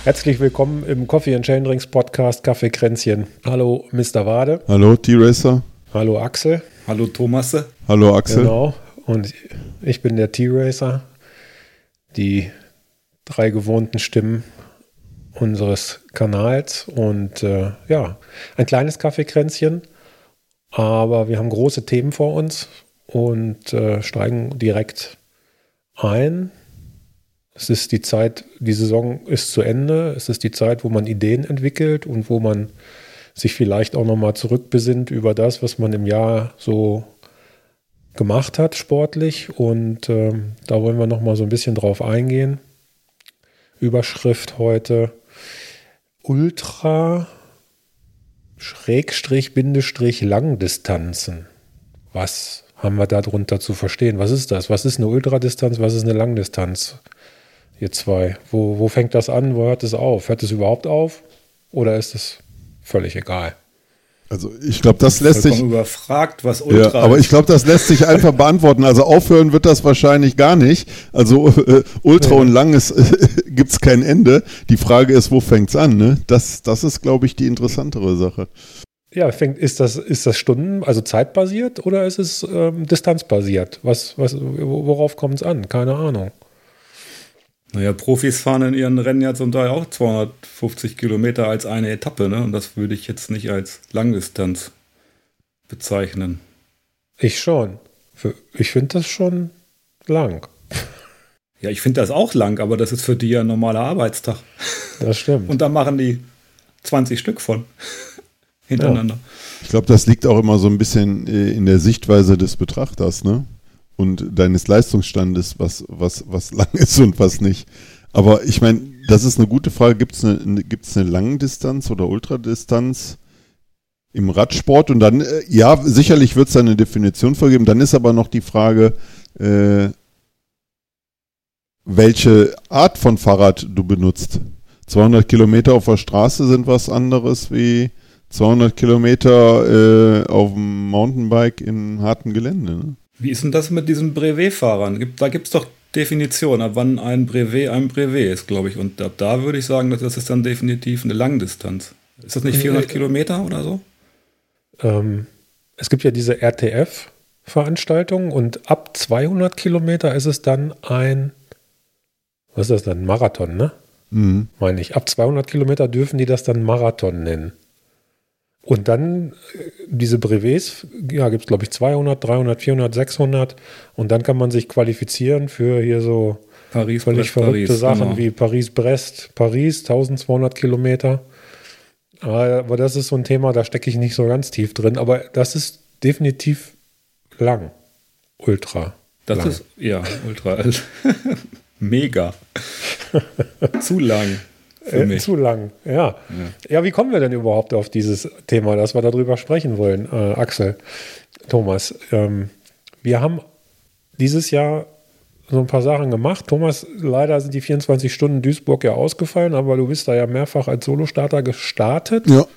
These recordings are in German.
Herzlich willkommen im Coffee and Chain Drinks Podcast Kaffeekränzchen. Hallo Mr. Wade. Hallo T-Racer. Hallo Axel. Hallo Thomas. Hallo Axel. Genau. Und ich bin der T-Racer. Die 3 gewohnten Stimmen unseres Kanals. Und ein kleines Kaffeekränzchen. Aber wir haben große Themen vor uns und steigen direkt ein. Es ist die Zeit, die Saison ist zu Ende. Es ist die Zeit, wo man Ideen entwickelt und wo man sich vielleicht auch nochmal zurückbesinnt über das, was man im Jahr so gemacht hat, sportlich. Und da wollen wir nochmal so ein bisschen drauf eingehen. Überschrift heute: Ultra Langdistanzen. Was haben wir darunter zu verstehen? Was ist das? Was ist eine Ultradistanz? Was ist eine Langdistanz? Ihr zwei. Wo fängt das an? Wo hört es auf? Hört es überhaupt auf? Oder ist es völlig egal? Also ich glaube, das lässt sich überfragt, was Ultra ist. Aber ich glaube, das lässt sich einfach beantworten. Also aufhören wird das wahrscheinlich gar nicht. Also Ultra und lang gibt es kein Ende. Die Frage ist, wo fängt es an? Ne? Das ist, glaube ich, die interessantere Sache. Ja, ist das Stunden, also zeitbasiert oder ist es distanzbasiert? Worauf kommt es an? Keine Ahnung. Naja, Profis fahren in ihren Rennen ja zum Teil auch 250 Kilometer als eine Etappe, ne? Und das würde ich jetzt nicht als Langdistanz bezeichnen. Ich schon. Ich finde das schon lang. Ja, ich finde das auch lang, aber das ist für die ja ein normaler Arbeitstag. Das stimmt. Und da machen die 20 Stück von hintereinander. Ja. Ich glaube, das liegt auch immer so ein bisschen in der Sichtweise des Betrachters, ne? Und deines Leistungsstandes, was lang ist und was nicht. Aber ich meine, das ist eine gute Frage. Gibt's eine Langdistanz oder Ultradistanz im Radsport? Und dann, ja, sicherlich wird es da eine Definition vorgeben. Dann ist aber noch die Frage, welche Art von Fahrrad du benutzt. 200 Kilometer auf der Straße sind was anderes wie 200 Kilometer auf dem Mountainbike in hartem Gelände, ne? Wie ist denn das mit diesen Brevet-Fahrern? Da gibt es doch Definitionen, ab wann ein Brevet ist, glaube ich. Und ab da würde ich sagen, das ist dann definitiv eine Langdistanz. Ist das nicht 400 Kilometer oder so? Es gibt ja diese RTF-Veranstaltungen und ab 200 Kilometer ist es dann was ist das dann? Marathon, ne? Mhm. Meine ich. Ab 200 Kilometer dürfen die das dann Marathon nennen. Und dann diese Brevets, ja, gibt es glaube ich 200, 300, 400, 600 und dann kann man sich qualifizieren für hier so völlig verrückte Sachen wie Paris-Brest, Paris, 1200 Kilometer. Aber das ist so ein Thema, da stecke ich nicht so ganz tief drin, aber das ist definitiv lang. Ultra. Das lang. ist, ja, ultra. Mega. Zu lang. Zu lang, ja. Ja, wie kommen wir denn überhaupt auf dieses Thema, dass wir darüber sprechen wollen, Axel, Thomas? Wir haben dieses Jahr so ein paar Sachen gemacht. Thomas, leider sind die 24 Stunden Duisburg ja ausgefallen, aber du bist da ja mehrfach als Solostarter gestartet. Ja.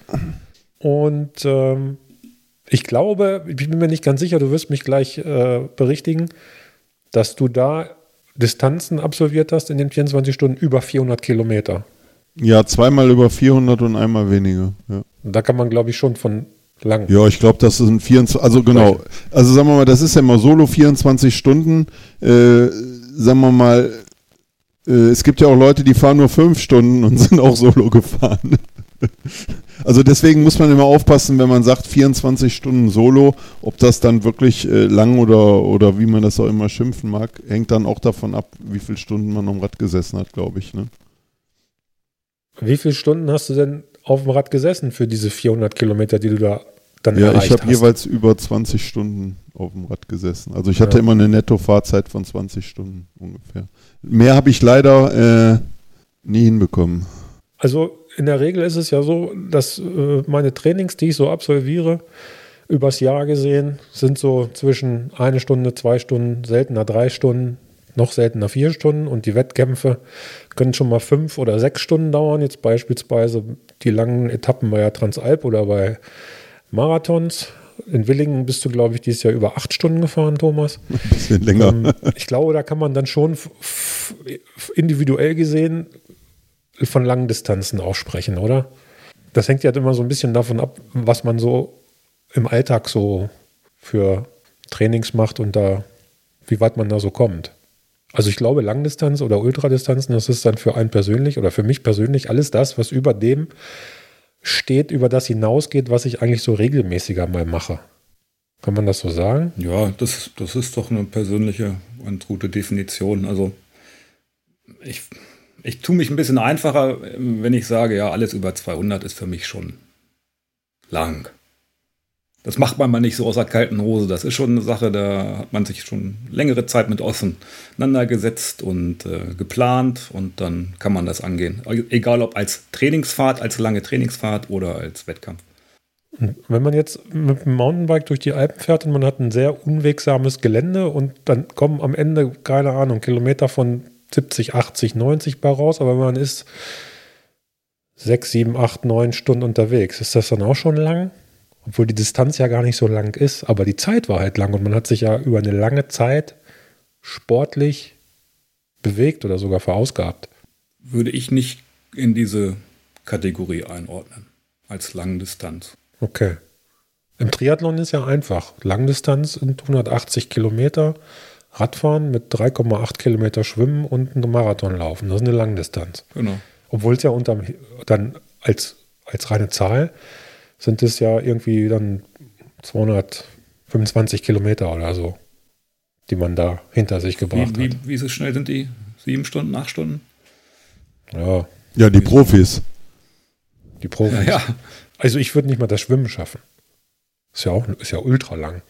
Und ich glaube, ich bin mir nicht ganz sicher, du wirst mich gleich berichtigen, dass du da Distanzen absolviert hast in den 24 Stunden über 400 Kilometer. Ja, zweimal über 400 und einmal weniger. Ja. Da kann man, glaube ich, schon von lang. Ja, ich glaube, das sind 24, also genau. Also sagen wir mal, das ist ja immer Solo 24 Stunden. Sagen wir mal, es gibt ja auch Leute, die fahren nur 5 Stunden und sind auch Solo gefahren. Also deswegen muss man immer aufpassen, wenn man sagt 24 Stunden Solo, ob das dann wirklich lang oder wie man das auch immer schimpfen mag, hängt dann auch davon ab, wie viele Stunden man am Rad gesessen hat, glaube ich, ne? Wie viele Stunden hast du denn auf dem Rad gesessen für diese 400 Kilometer, die du da dann erreicht hast? Ja, ich habe jeweils über 20 Stunden auf dem Rad gesessen. Also ich hatte immer eine Netto-Fahrzeit von 20 Stunden ungefähr. Mehr habe ich leider nie hinbekommen. Also in der Regel ist es ja so, dass meine Trainings, die ich so absolviere, übers Jahr gesehen, sind so zwischen 1 Stunde, 2 Stunden, seltener 3 Stunden, noch seltener 4 Stunden und die Wettkämpfe können schon mal 5 oder 6 Stunden dauern. Jetzt beispielsweise die langen Etappen bei der Transalp oder bei Marathons. In Willingen bist du, glaube ich, dieses Jahr über 8 Stunden gefahren, Thomas. Ein bisschen länger. Ich glaube, da kann man dann schon individuell gesehen von langen Distanzen auch sprechen, oder? Das hängt ja immer so ein bisschen davon ab, was man so im Alltag so für Trainings macht und da, wie weit man da so kommt. Also ich glaube, Langdistanz oder Ultradistanzen, das ist dann für einen persönlich oder für mich persönlich alles das, was über dem steht, über das hinausgeht, was ich eigentlich so regelmäßiger mal mache. Kann man das so sagen? Ja, das ist doch eine persönliche und gute Definition. Also ich tue mich ein bisschen einfacher, wenn ich sage, ja, alles über 200 ist für mich schon lang. Das macht man mal nicht so aus der kalten Hose. Das ist schon eine Sache, da hat man sich schon längere Zeit mit auseinandergesetzt und geplant und dann kann man das angehen. Egal ob als Trainingsfahrt, als lange Trainingsfahrt oder als Wettkampf. Und wenn man jetzt mit dem Mountainbike durch die Alpen fährt und man hat ein sehr unwegsames Gelände und dann kommen am Ende, keine Ahnung, Kilometer von 70, 80, 90 bei raus, aber man ist 6, 7, 8, 9 Stunden unterwegs. Ist das dann auch schon lang? Obwohl die Distanz ja gar nicht so lang ist, aber die Zeit war halt lang und man hat sich ja über eine lange Zeit sportlich bewegt oder sogar verausgabt. Würde ich nicht in diese Kategorie einordnen, als Langdistanz. Okay. Im Triathlon ist ja einfach. Langdistanz sind 180 Kilometer, Radfahren mit 3,8 Kilometer Schwimmen und einen Marathon laufen. Das ist eine Langdistanz. Genau. Obwohl es ja dann als reine Zahl sind es ja irgendwie dann 225 Kilometer oder so, die man da hinter sich gebracht hat. Wie so schnell sind die? 7 Stunden, 8 Stunden? Ja. Ja, die Profis. Die Profis. Ja. Also ich würde nicht mal das Schwimmen schaffen. Ist ja ultra lang.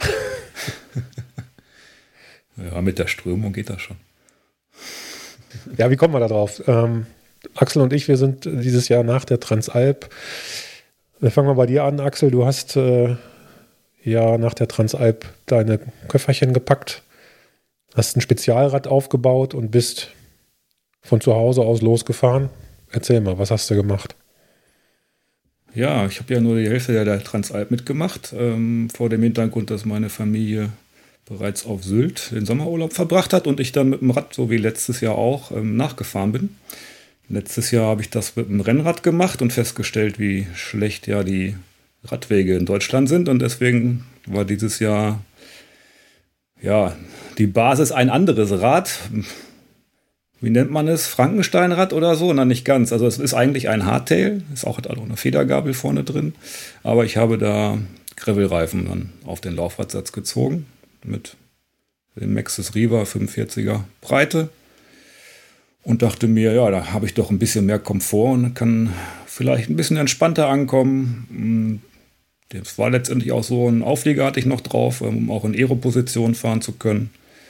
Ja, mit der Strömung geht das schon. Ja, wie kommen wir da drauf? Axel und ich, wir sind dieses Jahr nach der Transalp. Fangen wir bei dir an, Axel. Du hast ja nach der Transalp deine Köfferchen gepackt, hast ein Spezialrad aufgebaut und bist von zu Hause aus losgefahren. Erzähl mal, was hast du gemacht? Ja, ich habe ja nur die Hälfte der Transalp mitgemacht, vor dem Hintergrund, dass meine Familie bereits auf Sylt den Sommerurlaub verbracht hat und ich dann mit dem Rad, so wie letztes Jahr auch, nachgefahren bin. Letztes Jahr habe ich das mit dem Rennrad gemacht und festgestellt, wie schlecht ja die Radwege in Deutschland sind. Und deswegen war dieses Jahr ja die Basis ein anderes Rad. Wie nennt man es? Frankensteinrad oder so? Na, nicht ganz. Also es ist eigentlich ein Hardtail. Hat auch eine Federgabel vorne drin. Aber ich habe da Gravelreifen dann auf den Laufradsatz gezogen. Mit dem Maxxis Riva 45er Breite. Und dachte mir, ja, da habe ich doch ein bisschen mehr Komfort und kann vielleicht ein bisschen entspannter ankommen. Das war letztendlich auch so ein Auflieger hatte ich noch drauf, um auch in Aero-Position fahren zu können.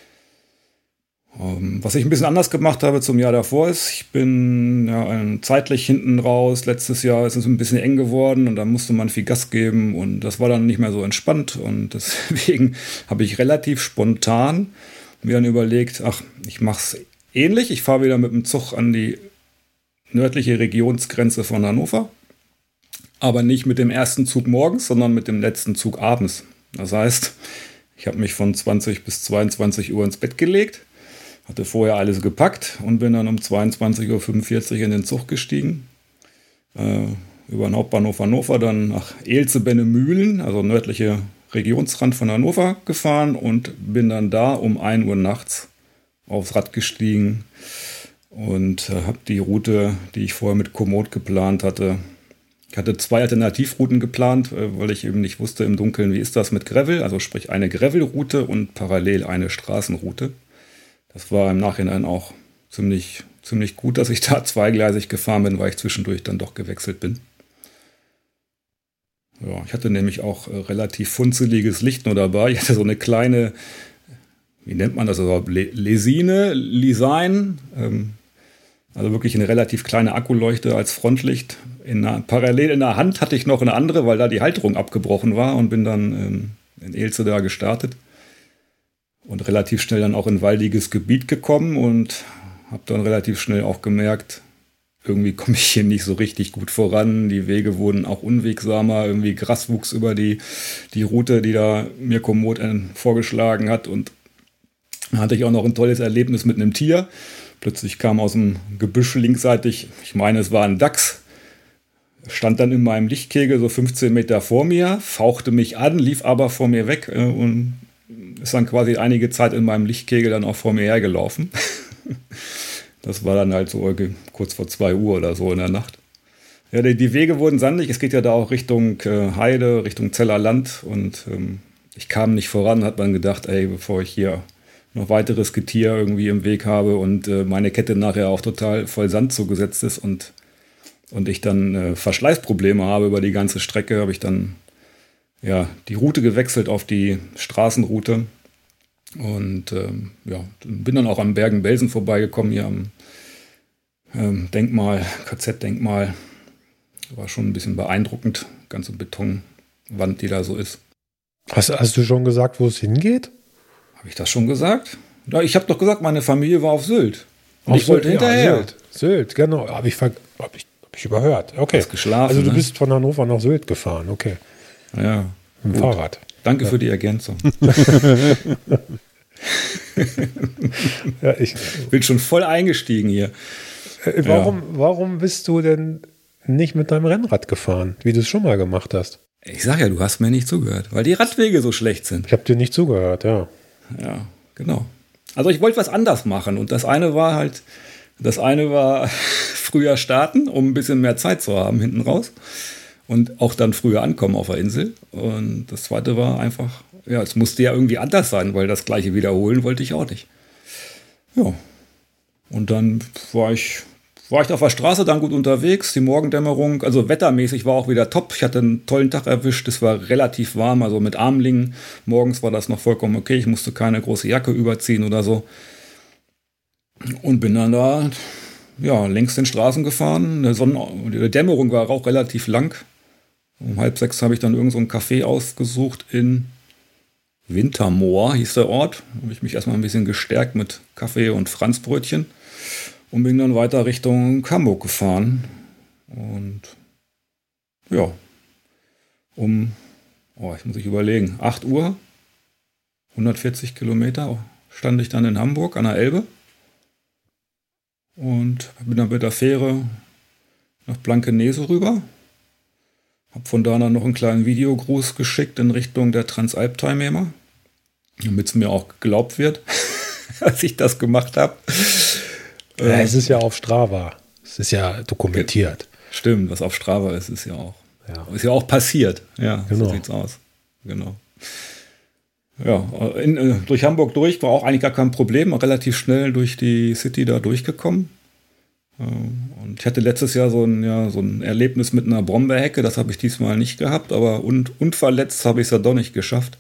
Was ich ein bisschen anders gemacht habe zum Jahr davor ist, ich bin ja zeitlich hinten raus. Letztes Jahr ist es ein bisschen eng geworden und da musste man viel Gas geben und das war dann nicht mehr so entspannt. Und deswegen habe ich relativ spontan mir dann überlegt, ich mache es ähnlich. Ich fahre wieder mit dem Zug an die nördliche Regionsgrenze von Hannover. Aber nicht mit dem ersten Zug morgens, sondern mit dem letzten Zug abends. Das heißt, ich habe mich von 20 bis 22 Uhr ins Bett gelegt, hatte vorher alles gepackt und bin dann um 22.45 Uhr in den Zug gestiegen. Über den Hauptbahnhof Hannover dann nach Elze-Bennemühlen, also nördliche Regionsrand von Hannover, gefahren und bin dann da um 1 Uhr nachts aufs Rad gestiegen und habe die Route, die ich vorher mit Komoot geplant hatte. Ich hatte 2 Alternativrouten geplant, weil ich eben nicht wusste im Dunkeln, wie ist das mit Gravel, also sprich eine Gravelroute und parallel eine Straßenroute. Das war im Nachhinein auch ziemlich gut, dass ich da zweigleisig gefahren bin, weil ich zwischendurch dann doch gewechselt bin. Ja, ich hatte nämlich auch relativ funzeliges Licht nur dabei. Ich hatte so eine kleine, wie nennt man das, also Lesine, also wirklich eine relativ kleine Akkuleuchte als Frontlicht. Parallel in der Hand hatte ich noch eine andere, weil da die Halterung abgebrochen war und bin dann in Elze da gestartet. Und relativ schnell dann auch in waldiges Gebiet gekommen und habe dann relativ schnell auch gemerkt, irgendwie komme ich hier nicht so richtig gut voran. Die Wege wurden auch unwegsamer, irgendwie Gras wuchs über die Route, die da mir Komoot vorgeschlagen hat. Und da hatte ich auch noch ein tolles Erlebnis mit einem Tier. Plötzlich kam aus dem Gebüsch linksseitig, ich meine, es war ein Dachs, stand dann in meinem Lichtkegel so 15 Meter vor mir, fauchte mich an, lief aber vor mir weg und ist dann quasi einige Zeit in meinem Lichtkegel dann auch vor mir hergelaufen. Das war dann halt so kurz vor 2 Uhr oder so in der Nacht. Ja, die Wege wurden sandig. Es geht ja da auch Richtung Heide, Richtung Zeller Land. Und ich kam nicht voran, hat man gedacht, ey, bevor ich hier noch weiteres Getier irgendwie im Weg habe und meine Kette nachher auch total voll Sand zugesetzt ist und ich dann Verschleißprobleme habe über die ganze Strecke, habe ich dann die Route gewechselt auf die Straßenroute. Und bin dann auch am Bergen-Belsen vorbeigekommen, hier am Denkmal, KZ-Denkmal. War schon ein bisschen beeindruckend, ganze Betonwand, die da so ist. Hast du schon gesagt, wo es hingeht? Habe ich das schon gesagt? Ja, ich habe doch gesagt, meine Familie war auf Sylt. Und ich wollte hinterher. Sylt, genau. Hab ich überhört. Okay. Hast geschlafen, also du bist von Hannover nach Sylt gefahren, okay. Ja. Mit dem Fahrrad. Danke für die Ergänzung. Ich bin schon voll eingestiegen hier. Warum bist du denn nicht mit deinem Rennrad gefahren, wie du es schon mal gemacht hast? Ich sag ja, du hast mir nicht zugehört, weil die Radwege so schlecht sind. Ich habe dir nicht zugehört, ja. Ja, genau. Also ich wollte was anders machen und das eine war früher starten, um ein bisschen mehr Zeit zu haben hinten raus und auch dann früher ankommen auf der Insel. Und das zweite war einfach, es musste ja irgendwie anders sein, weil das gleiche wiederholen wollte ich auch nicht. Ja. Und dann war ich auf der Straße dann gut unterwegs, die Morgendämmerung, also wettermäßig war auch wieder top. Ich hatte einen tollen Tag erwischt, es war relativ warm, also mit Armlingen. Morgens war das noch vollkommen okay, ich musste keine große Jacke überziehen oder so. Und bin dann da, längs den Straßen gefahren. Die Dämmerung war auch relativ lang. Um 5:30 habe ich dann irgend so ein Café ausgesucht in Wintermoor, hieß der Ort. Da habe ich mich erstmal ein bisschen gestärkt mit Kaffee und Franzbrötchen. Und bin dann weiter Richtung Hamburg gefahren. Und ich muss überlegen, 8 Uhr, 140 Kilometer stand ich dann in Hamburg an der Elbe. Und bin dann mit der Fähre nach Blankenese rüber. Hab von da dann noch einen kleinen Videogruß geschickt in Richtung der Transalp-Teilnehmer, damit es mir auch geglaubt wird, dass ich das gemacht habe. Ja, es ist ja auf Strava. Es ist ja dokumentiert. Stimmt, was auf Strava ist, ist ja auch passiert. Ja, genau. So sieht's aus. Genau. Ja, durch Hamburg durch war auch eigentlich gar kein Problem. Relativ schnell durch die City da durchgekommen. Und ich hatte letztes Jahr so ein Erlebnis mit einer Brombeerhecke. Das habe ich diesmal nicht gehabt, aber unverletzt habe ich es ja doch nicht geschafft.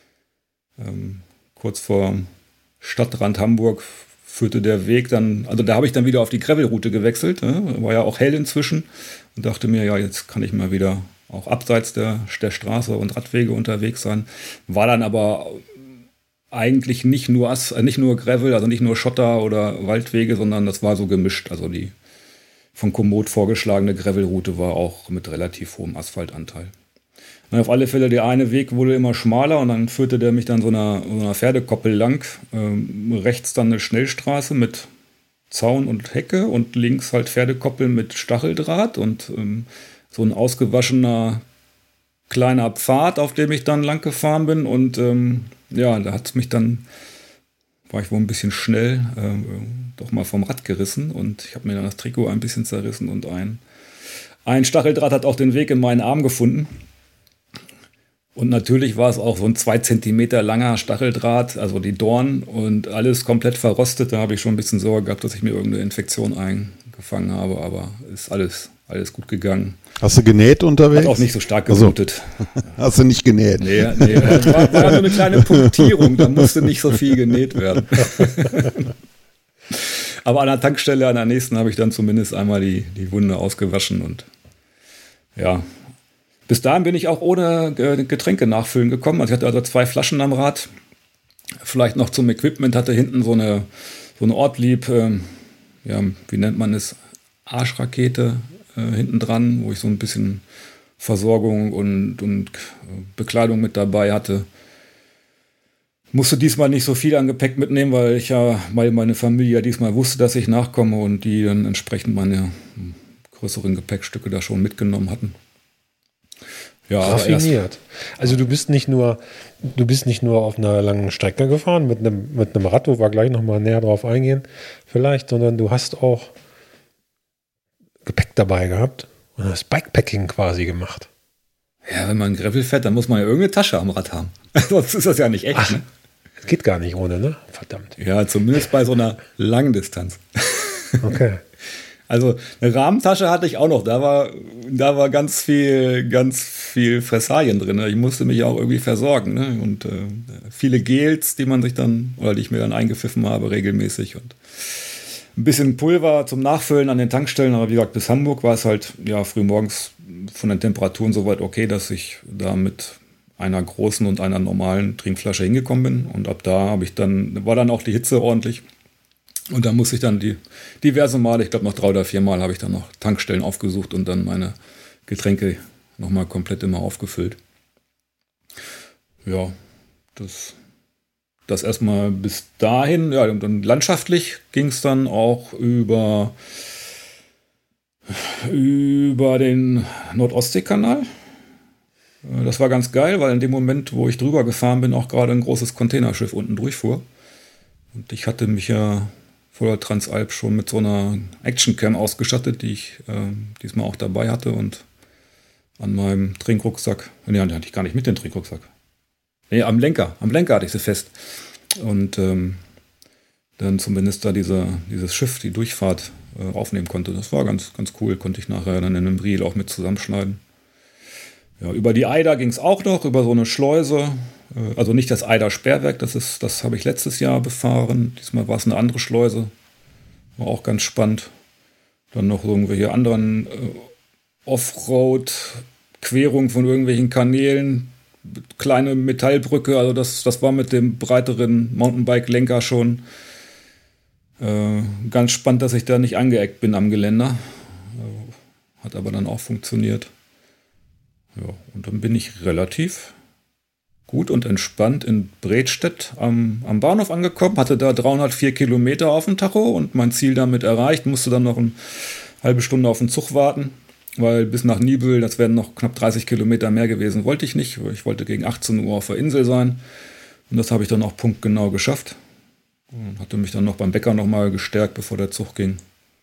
Kurz vor Stadtrand Hamburg führte der Weg dann, also da habe ich dann wieder auf die Gravelroute gewechselt, war ja auch hell inzwischen und dachte mir, jetzt kann ich mal wieder auch abseits der Straße und Radwege unterwegs sein. War dann aber eigentlich nicht nur Gravel, also nicht nur Schotter oder Waldwege, sondern das war so gemischt. Also die von Komoot vorgeschlagene Gravelroute war auch mit relativ hohem Asphaltanteil. Auf alle Fälle, der eine Weg wurde immer schmaler und dann führte der mich dann so einer Pferdekoppel lang. Rechts dann eine Schnellstraße mit Zaun und Hecke und links halt Pferdekoppel mit Stacheldraht und so ein ausgewaschener kleiner Pfad, auf dem ich dann lang gefahren bin. Und da war ich wohl ein bisschen schnell doch mal vom Rad gerissen und ich habe mir dann das Trikot ein bisschen zerrissen und ein Stacheldraht hat auch den Weg in meinen Arm gefunden. Und natürlich war es auch so ein 2 Zentimeter langer Stacheldraht, also die Dorn und alles komplett verrostet. Da habe ich schon ein bisschen Sorge gehabt, dass ich mir irgendeine Infektion eingefangen habe, aber ist alles gut gegangen. Hast du genäht unterwegs? Hat auch nicht so stark geblutet. Hast du nicht genäht? Nee, war nur eine kleine Punktierung, da musste nicht so viel genäht werden. Aber an der Tankstelle, an der nächsten, habe ich dann zumindest einmal die Wunde ausgewaschen und ja. Bis dahin bin ich auch ohne Getränke nachfüllen gekommen. Also ich hatte also 2 Flaschen am Rad. Vielleicht noch zum Equipment hatte hinten so eine Ortlieb, wie nennt man es, Arschrakete hinten dran, wo ich so ein bisschen Versorgung und Bekleidung mit dabei hatte. Musste diesmal nicht so viel an Gepäck mitnehmen, weil meine Familie ja diesmal wusste, dass ich nachkomme und die dann entsprechend meine größeren Gepäckstücke da schon mitgenommen hatten. Ja, raffiniert. Also du bist nicht nur auf einer langen Strecke gefahren mit einem Rad, wo wir gleich nochmal näher drauf eingehen, vielleicht, sondern du hast auch Gepäck dabei gehabt und hast Bikepacking quasi gemacht. Ja, wenn man Gravel fährt, dann muss man ja irgendeine Tasche am Rad haben. Sonst ist das ja nicht echt. Ach, ne? Das geht gar nicht ohne, ne? Verdammt. Ja, zumindest bei so einer langen Distanz. Okay. Also eine Rahmentasche hatte ich auch noch. Da war ganz viel Fressalien drin. Ich musste mich auch irgendwie versorgen. Ne? Und viele Gels, die ich mir dann eingepfiffen habe regelmäßig. Und ein bisschen Pulver zum Nachfüllen an den Tankstellen. Aber wie gesagt, bis Hamburg war es halt früh morgens von den Temperaturen soweit okay, dass ich da mit einer großen und einer normalen Trinkflasche hingekommen bin. Und ab da war dann auch die Hitze ordentlich. Und da musste ich dann diverse Male, ich glaube noch 3 oder 4 Mal, habe ich dann noch Tankstellen aufgesucht und dann meine Getränke nochmal komplett immer aufgefüllt. Ja, das erstmal bis dahin. Ja, und dann landschaftlich ging es dann auch über den Nord-Ostsee-Kanal. Das war ganz geil, weil in dem Moment, wo ich drüber gefahren bin, auch gerade ein großes Containerschiff unten durchfuhr. Und ich hatte mich ja vor der Transalp schon mit so einer Actioncam ausgestattet, die ich diesmal auch dabei hatte und an meinem Trinkrucksack, die hatte ich gar nicht mit, den Trinkrucksack. Nee, am Lenker hatte ich sie fest. Und dann zumindest da dieses Schiff, die Durchfahrt aufnehmen konnte. Das war ganz, ganz cool, konnte ich nachher dann in einem Reel auch mit zusammenschneiden. Ja, über die Eider ging es auch noch, über so eine Schleuse. Also nicht das Eider-Sperrwerk, das habe ich letztes Jahr befahren. Diesmal war es eine andere Schleuse. War auch ganz spannend. Dann noch irgendwelche anderen Offroad-Querungen von irgendwelchen Kanälen. Kleine Metallbrücke, also das war mit dem breiteren Mountainbike-Lenker schon ganz spannend, dass ich da nicht angeeckt bin am Geländer. Hat aber dann auch funktioniert. Ja, und dann bin ich relativ gut und entspannt in Bredstedt am Bahnhof angekommen, hatte da 304 Kilometer auf dem Tacho und mein Ziel damit erreicht, musste dann noch eine halbe Stunde auf den Zug warten, weil bis nach Nibel, das wären noch knapp 30 Kilometer mehr gewesen, wollte ich nicht. Ich wollte gegen 18 Uhr auf der Insel sein und das habe ich dann auch punktgenau geschafft. Und hatte mich dann noch beim Bäcker nochmal gestärkt, bevor der Zug ging.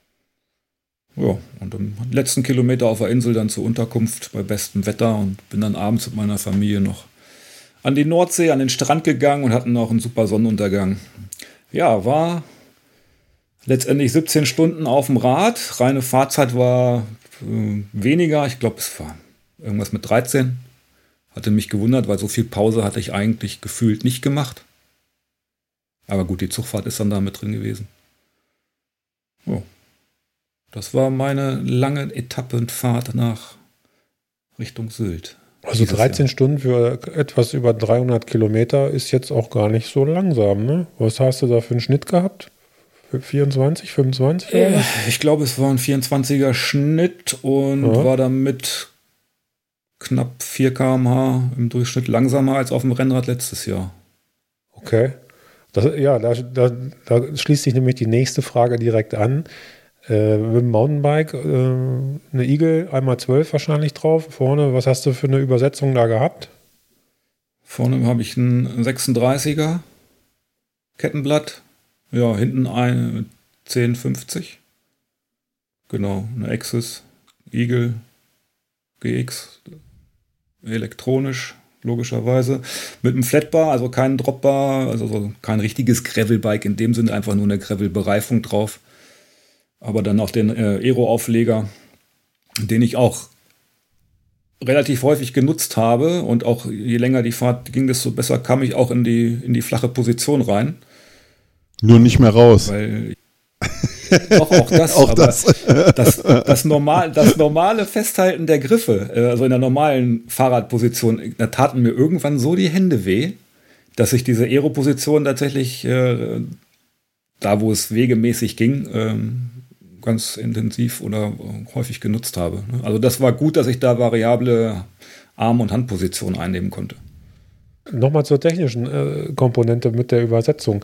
Ja, und am letzten Kilometer auf der Insel dann zur Unterkunft bei bestem Wetter und bin dann abends mit meiner Familie noch an die Nordsee, an den Strand gegangen und hatten auch einen super Sonnenuntergang. Ja, war letztendlich 17 Stunden auf dem Rad. Reine Fahrzeit war weniger. Ich glaube, es war irgendwas mit 13. Hatte mich gewundert, weil so viel Pause hatte ich eigentlich gefühlt nicht gemacht. Aber gut, die Zugfahrt ist dann da mit drin gewesen. Oh. Das war meine lange Etappenfahrt nach Richtung Sylt. Also 13 Stunden für etwas über 300 Kilometer ist jetzt auch gar nicht so langsam, ne? Was hast du da für einen Schnitt gehabt? 24, 25? Oder? Ich glaube, es war ein 24er Schnitt und war damit knapp 4 km/h im Durchschnitt langsamer als auf dem Rennrad letztes Jahr. Okay. Da schließt sich nämlich die nächste Frage direkt an. Mit dem Mountainbike eine Eagle 1x12 wahrscheinlich drauf. Vorne, was hast du für eine Übersetzung da gehabt? Vorne habe ich einen 36er Kettenblatt. Ja, hinten eine 1050. Genau, eine Axis Eagle GX. Elektronisch, logischerweise. Mit einem Flatbar, also kein Dropbar, also so kein richtiges Gravelbike in dem Sinne, einfach nur eine Gravel-Bereifung drauf. Aber dann noch den Aero-Aufleger, den ich auch relativ häufig genutzt habe und auch je länger die Fahrt ging, desto besser kam ich auch in die flache Position rein. Nur nicht mehr raus. Weil auch das. Auch das normale Festhalten der Griffe, also in der normalen Fahrradposition, da taten mir irgendwann so die Hände weh, dass ich diese Aero-Position tatsächlich da, wo es wegemäßig ging, ganz intensiv oder häufig genutzt habe. Also das war gut, dass ich da variable Arm- und Handpositionen einnehmen konnte. Nochmal zur technischen Komponente mit der Übersetzung.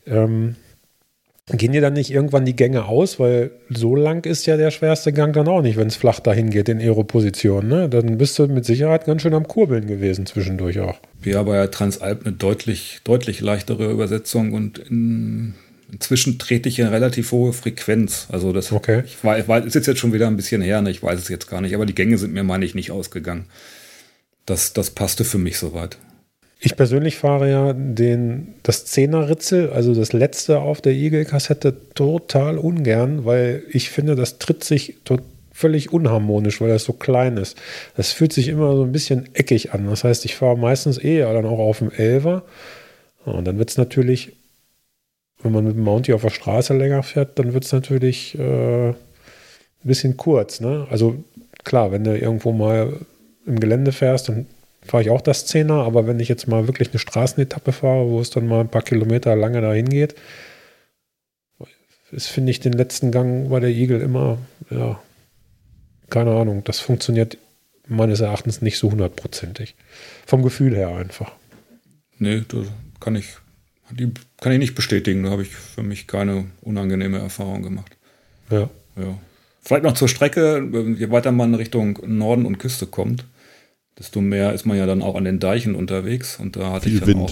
Gehen dir dann nicht irgendwann die Gänge aus? Weil so lang ist ja der schwerste Gang dann auch nicht, wenn es flach dahin geht in Aero-Position. Ne? Dann bist du mit Sicherheit ganz schön am Kurbeln gewesen zwischendurch auch. Ja, aber ja Transalp eine deutlich leichtere Übersetzung und inzwischen trete ich in relativ hohe Frequenz. Also das Okay. Ist jetzt schon wieder ein bisschen her, ne? Ich weiß es jetzt gar nicht, aber die Gänge sind mir, meine ich, nicht ausgegangen. Das passte für mich soweit. Ich persönlich fahre ja das 10er-Ritzel, also das letzte auf der Eagle-Kassette, total ungern, weil ich finde, das tritt sich völlig unharmonisch, weil das so klein ist. Das fühlt sich immer so ein bisschen eckig an. Das heißt, ich fahre meistens dann auch auf dem 11er. Und dann wird es natürlich, wenn man mit dem Mountie auf der Straße länger fährt, dann wird es natürlich ein bisschen kurz. Ne? Also klar, wenn du irgendwo mal im Gelände fährst, dann fahre ich auch das 10er, aber wenn ich jetzt mal wirklich eine Straßenetappe fahre, wo es dann mal ein paar Kilometer lange dahin geht, finde ich den letzten Gang bei der Eagle immer, ja, keine Ahnung, das funktioniert meines Erachtens nicht so 100%ig. Vom Gefühl her einfach. Nee, das kann ich nicht bestätigen. Da habe ich für mich keine unangenehme Erfahrung gemacht. Ja. Vielleicht noch zur Strecke, je weiter man Richtung Norden und Küste kommt, desto mehr ist man ja dann auch an den Deichen unterwegs. Und da hatte viel ich dann Wind.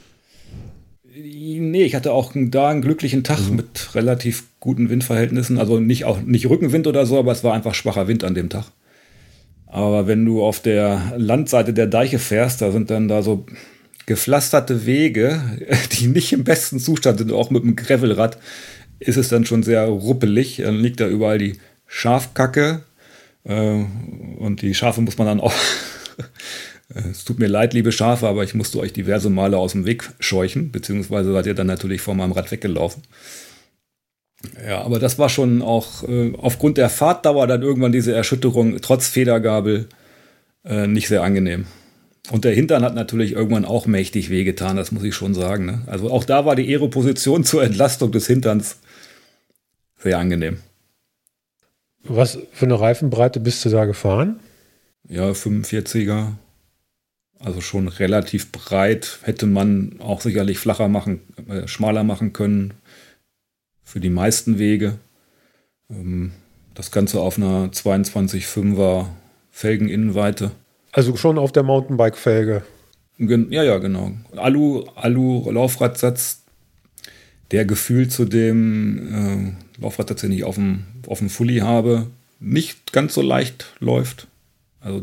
Ich hatte auch da einen glücklichen Tag mit relativ guten Windverhältnissen. Also nicht Rückenwind oder so, aber es war einfach schwacher Wind an dem Tag. Aber wenn du auf der Landseite der Deiche fährst, da sind dann da so gepflasterte Wege, die nicht im besten Zustand sind. Auch mit dem Gravelrad ist es dann schon sehr ruppelig. Dann liegt da überall die Schafkacke. Und die Schafe muss man dann auch... Es tut mir leid, liebe Schafe, aber ich musste euch diverse Male aus dem Weg scheuchen, beziehungsweise seid ihr dann natürlich vor meinem Rad weggelaufen. Ja, aber das war schon auch aufgrund der Fahrtdauer dann irgendwann diese Erschütterung, trotz Federgabel, nicht sehr angenehm. Und der Hintern hat natürlich irgendwann auch mächtig wehgetan, das muss ich schon sagen. Ne? Also auch da war die Aero-Position zur Entlastung des Hinterns sehr angenehm. Was für eine Reifenbreite bist du da gefahren? Ja, 45er. Also schon relativ breit, hätte man auch sicherlich schmaler machen können für die meisten Wege. Das Ganze auf einer 22,5er Felgeninnenweite. Also schon auf der Mountainbike-Felge. Ja, genau. Alu-Laufradsatz, der gefühlt zu dem Laufradsatz, den ich auf dem Fully habe, nicht ganz so leicht läuft. Also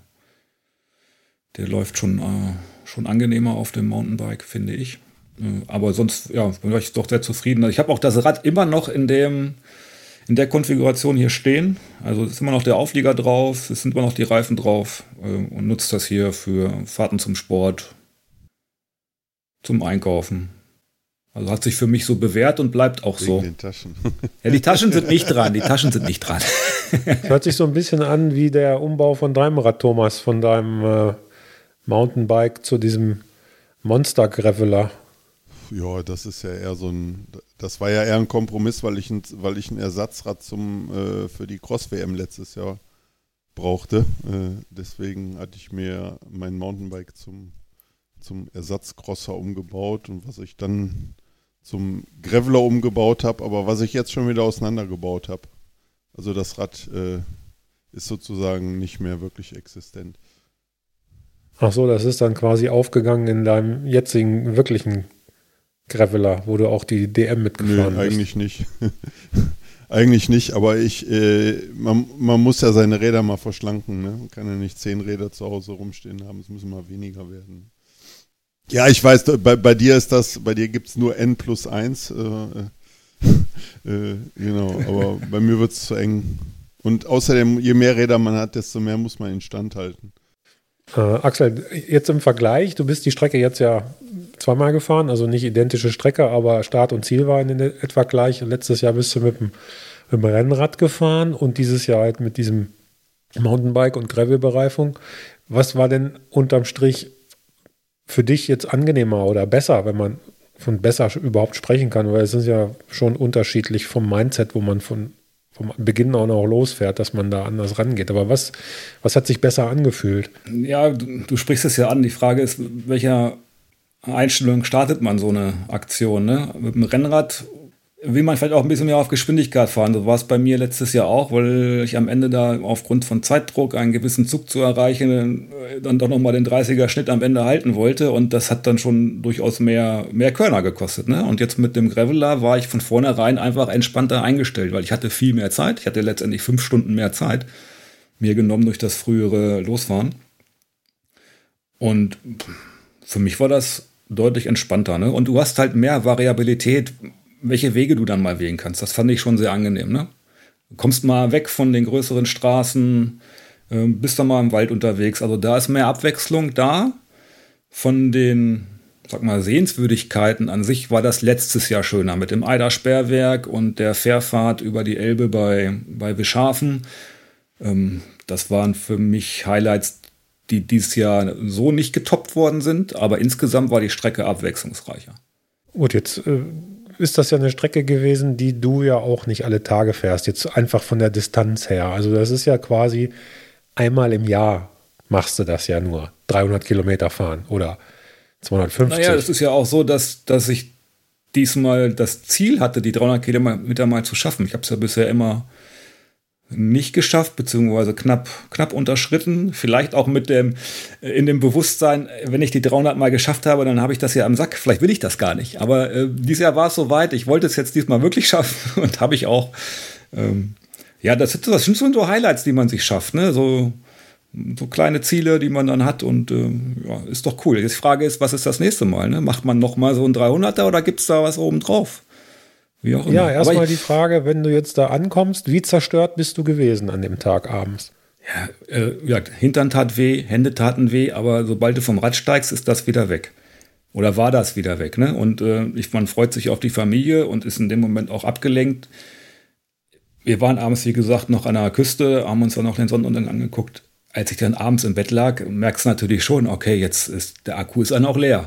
der läuft schon angenehmer auf dem Mountainbike, finde ich. Aber sonst, ja, bin ich doch sehr zufrieden. Ich habe auch das Rad immer noch in der Konfiguration hier stehen. Also es ist immer noch der Auflieger drauf, es sind immer noch die Reifen drauf und nutze das hier für Fahrten zum Sport, zum Einkaufen. Also hat sich für mich so bewährt und bleibt auch so. Den Taschen. Ja, die Taschen sind nicht dran. Hört sich so ein bisschen an wie der Umbau von deinem Rad, Thomas, von deinem Mountainbike zu diesem Monster-Graveler. Ja, das ist ja eher das war ja eher ein Kompromiss, weil ich ein Ersatzrad für die Cross-WM letztes Jahr brauchte. Deswegen hatte ich mir mein Mountainbike zum Ersatzcrosser umgebaut und was ich dann zum Graveler umgebaut habe, aber was ich jetzt schon wieder auseinandergebaut habe. Also das Rad ist sozusagen nicht mehr wirklich existent. Ach so, das ist dann quasi aufgegangen in deinem jetzigen wirklichen Graveler, wo du auch die DM mitgefahren bist. Eigentlich nicht. Eigentlich nicht, aber man muss ja seine Räder mal verschlanken. Ne? Man kann ja nicht 10 Räder zu Hause rumstehen haben, es müssen mal weniger werden. Ja, ich weiß, bei dir gibt es nur N+1. Genau, aber bei mir wird es zu eng. Und außerdem, je mehr Räder man hat, desto mehr muss man instand halten. Axel, jetzt im Vergleich, du bist die Strecke jetzt ja zweimal gefahren, also nicht identische Strecke, aber Start und Ziel waren in etwa gleich. Letztes Jahr bist du mit dem Rennrad gefahren und dieses Jahr halt mit diesem Mountainbike und Gravelbereifung. Was war denn unterm Strich für dich jetzt angenehmer oder besser, wenn man von besser überhaupt sprechen kann? Weil es ist ja schon unterschiedlich vom Mindset, wo man von vom Beginn auch noch losfährt, dass man da anders rangeht. Aber was hat sich besser angefühlt? Ja, du sprichst es ja an. Die Frage ist, welcher Einstellung startet man so eine Aktion? Ne? Mit dem Rennrad will man vielleicht auch ein bisschen mehr auf Geschwindigkeit fahren. So war es bei mir letztes Jahr auch, weil ich am Ende da aufgrund von Zeitdruck einen gewissen Zug zu erreichen, dann doch nochmal den 30er-Schnitt am Ende halten wollte. Und das hat dann schon durchaus mehr Körner gekostet. Ne? Und jetzt mit dem Graveler war ich von vornherein einfach entspannter eingestellt, weil ich hatte viel mehr Zeit. Ich hatte letztendlich 5 Stunden mehr Zeit mir genommen durch das frühere Losfahren. Und für mich war das deutlich entspannter. Ne? Und du hast halt mehr Variabilität, welche Wege du dann mal wählen kannst. Das fand ich schon sehr angenehm. Ne? Du kommst mal weg von den größeren Straßen, bist dann mal im Wald unterwegs. Also da ist mehr Abwechslung da. Von den, sag mal, Sehenswürdigkeiten an sich war das letztes Jahr schöner. Mit dem Eider-Sperrwerk und der Fährfahrt über die Elbe bei Wischhafen. Das waren für mich Highlights, die dieses Jahr so nicht getoppt worden sind. Aber insgesamt war die Strecke abwechslungsreicher. Gut, jetzt ist das ja eine Strecke gewesen, die du ja auch nicht alle Tage fährst, jetzt einfach von der Distanz her. Also das ist ja quasi einmal im Jahr machst du das ja nur, 300 Kilometer fahren oder 250. Naja, es ist ja auch so, dass ich diesmal das Ziel hatte, die 300 Kilometer mal zu schaffen. Ich habe es ja bisher immer nicht geschafft, beziehungsweise knapp unterschritten. Vielleicht auch in dem Bewusstsein, wenn ich die 300 mal geschafft habe, dann habe ich das ja am Sack. Vielleicht will ich das gar nicht. Aber dieses Jahr war es soweit. Ich wollte es jetzt diesmal wirklich schaffen und habe ich auch. Das sind so Highlights, die man sich schafft. Ne? So kleine Ziele, die man dann hat. Und ist doch cool. Jetzt die Frage ist, was ist das nächste Mal? Ne? Macht man noch mal so ein 300er oder gibt es da was oben drauf? Wie auch immer. Ja, erstmal die Frage, wenn du jetzt da ankommst, wie zerstört bist du gewesen an dem Tag abends? Ja, Hintern tat weh, Hände taten weh, aber sobald du vom Rad steigst, ist das wieder weg. Oder war das wieder weg, ne? Und man freut sich auf die Familie und ist in dem Moment auch abgelenkt. Wir waren abends, wie gesagt, noch an der Küste, haben uns dann noch den Sonnenuntergang angeguckt. Als ich dann abends im Bett lag, merkst du natürlich schon, okay, jetzt ist der Akku dann auch leer.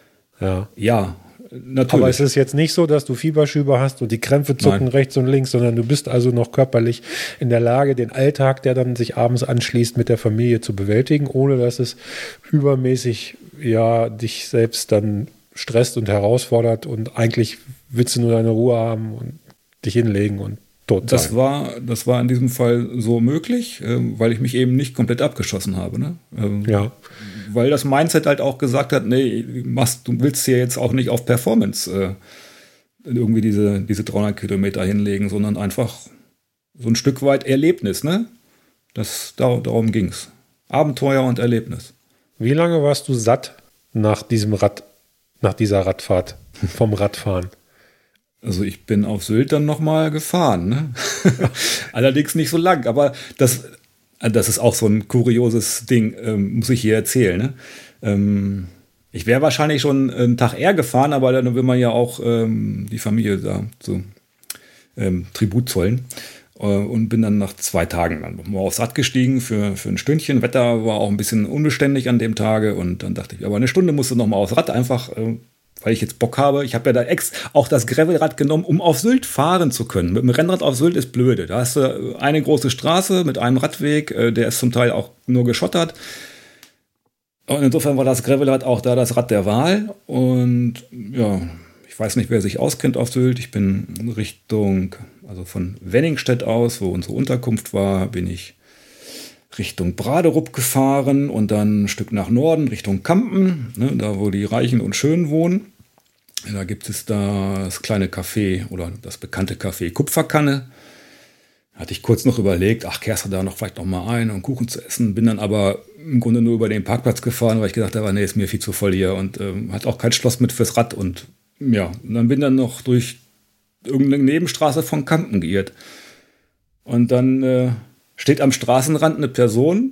Ja. Natürlich. Aber es ist jetzt nicht so, dass du Fieberschübe hast und die Krämpfe zucken rechts und links, sondern du bist also noch körperlich in der Lage, den Alltag, der dann sich abends anschließt, mit der Familie zu bewältigen, ohne dass es übermäßig dich selbst dann stresst und herausfordert und eigentlich willst du nur deine Ruhe haben und dich hinlegen und tot sein. Das war in diesem Fall so möglich, weil ich mich eben nicht komplett abgeschossen habe. Ne? Weil das Mindset halt auch gesagt hat, nee, du willst hier jetzt auch nicht auf Performance irgendwie diese 300 Kilometer hinlegen, sondern einfach so ein Stück weit Erlebnis. Ne? Darum ging es. Abenteuer und Erlebnis. Wie lange warst du satt nach dieser Radfahrt, vom Radfahren? Also ich bin auf Sylt dann nochmal gefahren. Ne? Allerdings nicht so lang, aber das ist auch so ein kurioses Ding, muss ich hier erzählen. Ne? Ich wäre wahrscheinlich schon einen Tag eher gefahren, aber dann will man ja auch die Familie da so Tribut zollen. Und bin dann nach 2 Tagen dann mal aufs Rad gestiegen für ein Stündchen. Wetter war auch ein bisschen unbeständig an dem Tage und dann dachte ich, aber eine Stunde musst du noch mal aufs Rad, einfach weil ich jetzt Bock habe. Ich habe ja da auch das Gravelrad genommen, um auf Sylt fahren zu können. Mit dem Rennrad auf Sylt ist blöde. Da hast du eine große Straße mit einem Radweg, der ist zum Teil auch nur geschottert. Und insofern war das Gravelrad auch da das Rad der Wahl. Und ja, ich weiß nicht, wer sich auskennt auf Sylt. Ich bin von Wenningstedt aus, wo unsere Unterkunft war, bin ich Richtung Braderup gefahren und dann ein Stück nach Norden Richtung Kampen, ne, da wo die Reichen und Schönen wohnen. Da gibt es das kleine Café oder das bekannte Café Kupferkanne. Da hatte ich kurz noch überlegt, kehrst du da vielleicht noch mal ein, um Kuchen zu essen. Bin dann aber im Grunde nur über den Parkplatz gefahren, weil ich gedacht habe, nee, ist mir viel zu voll hier und hat auch kein Schloss mit fürs Rad. Und ja, und dann bin dann noch durch irgendeine Nebenstraße von Kampen geirrt. Und dann steht am Straßenrand eine Person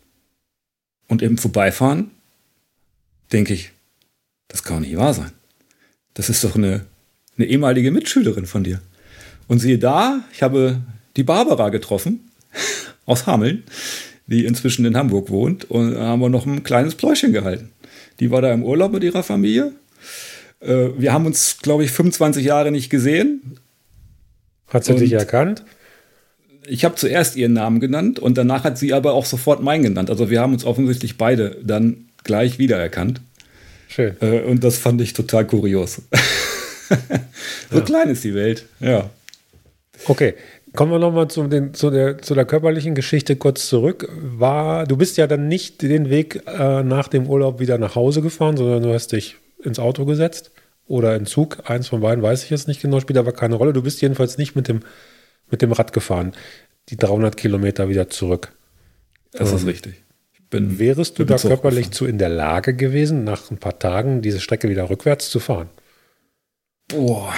und im Vorbeifahren denke ich, das kann nicht wahr sein. Das ist doch eine ehemalige Mitschülerin von dir. Und siehe da, ich habe die Barbara getroffen aus Hameln, die inzwischen in Hamburg wohnt, und da haben wir noch ein kleines Pläuschen gehalten. Die war da im Urlaub mit ihrer Familie. Wir haben uns, glaube ich, 25 Jahre nicht gesehen. Hat sie dich erkannt? ich habe zuerst ihren Namen genannt und danach hat sie aber auch sofort meinen genannt. Also wir haben uns offensichtlich beide dann gleich wiedererkannt. Schön. Und das fand ich total kurios. So klein ist die Welt, ja. Okay, kommen wir nochmal zu der körperlichen Geschichte kurz zurück. Du bist ja dann nicht den Weg nach dem Urlaub wieder nach Hause gefahren, sondern du hast dich ins Auto gesetzt oder in Zug. Eins von beiden weiß ich jetzt nicht genau, spielt aber keine Rolle. Du bist jedenfalls nicht mit dem Rad gefahren, die 300 Kilometer wieder zurück. Das ist richtig. Wärst du da körperlich zu in der Lage gewesen, nach ein paar Tagen diese Strecke wieder rückwärts zu fahren? Boah,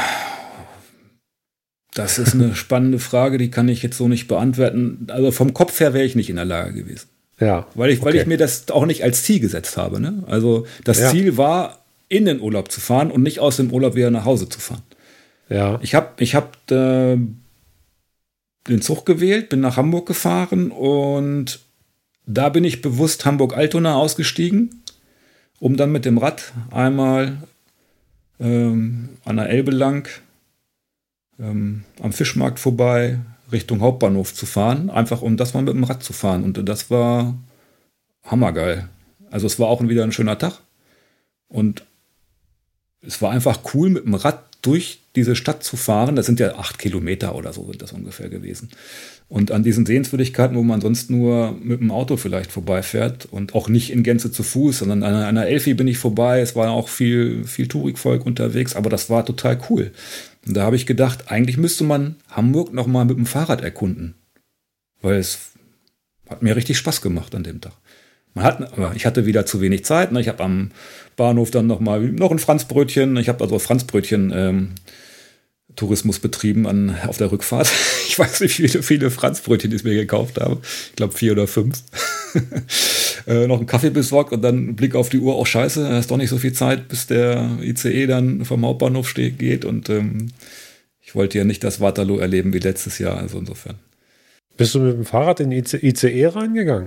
das ist eine spannende Frage, die kann ich jetzt so nicht beantworten. Also vom Kopf her wäre ich nicht in der Lage gewesen. Ja. Weil ich mir das auch nicht als Ziel gesetzt habe. Ne? Also das Ziel war, in den Urlaub zu fahren und nicht aus dem Urlaub wieder nach Hause zu fahren. Ja. Ich hab den Zug gewählt, bin nach Hamburg gefahren und da bin ich bewusst Hamburg-Altona ausgestiegen, um dann mit dem Rad einmal an der Elbe lang, am Fischmarkt vorbei, Richtung Hauptbahnhof zu fahren, einfach um das mal mit dem Rad zu fahren. Und das war hammergeil. Also es war auch wieder ein schöner Tag. Und es war einfach cool, mit dem Rad durch diese Stadt zu fahren. Das sind ja 8 Kilometer oder so sind das ungefähr gewesen. Und an diesen Sehenswürdigkeiten, wo man sonst nur mit dem Auto vielleicht vorbeifährt und auch nicht in Gänze zu Fuß, sondern an einer Elfi bin ich vorbei. Es war auch viel Tourikvolk unterwegs, aber das war total cool. Und da habe ich gedacht, eigentlich müsste man Hamburg noch mal mit dem Fahrrad erkunden. Weil es hat mir richtig Spaß gemacht an dem Tag. Ich hatte wieder zu wenig Zeit. Ne? Ich habe am Bahnhof dann noch ein Franzbrötchen. Ich habe also Franzbrötchen Tourismus betrieben auf der Rückfahrt. Ich weiß nicht, wie viele Franzbrötchen die ich mir gekauft habe. Ich glaube 4 oder 5. Noch einen Kaffee besorgt und dann Blick auf die Uhr. Oh scheiße, da ist doch nicht so viel Zeit, bis der ICE dann vom Hauptbahnhof geht. Und ich wollte ja nicht das Waterloo erleben wie letztes Jahr. Also insofern. Bist du mit dem Fahrrad in den ICE reingegangen?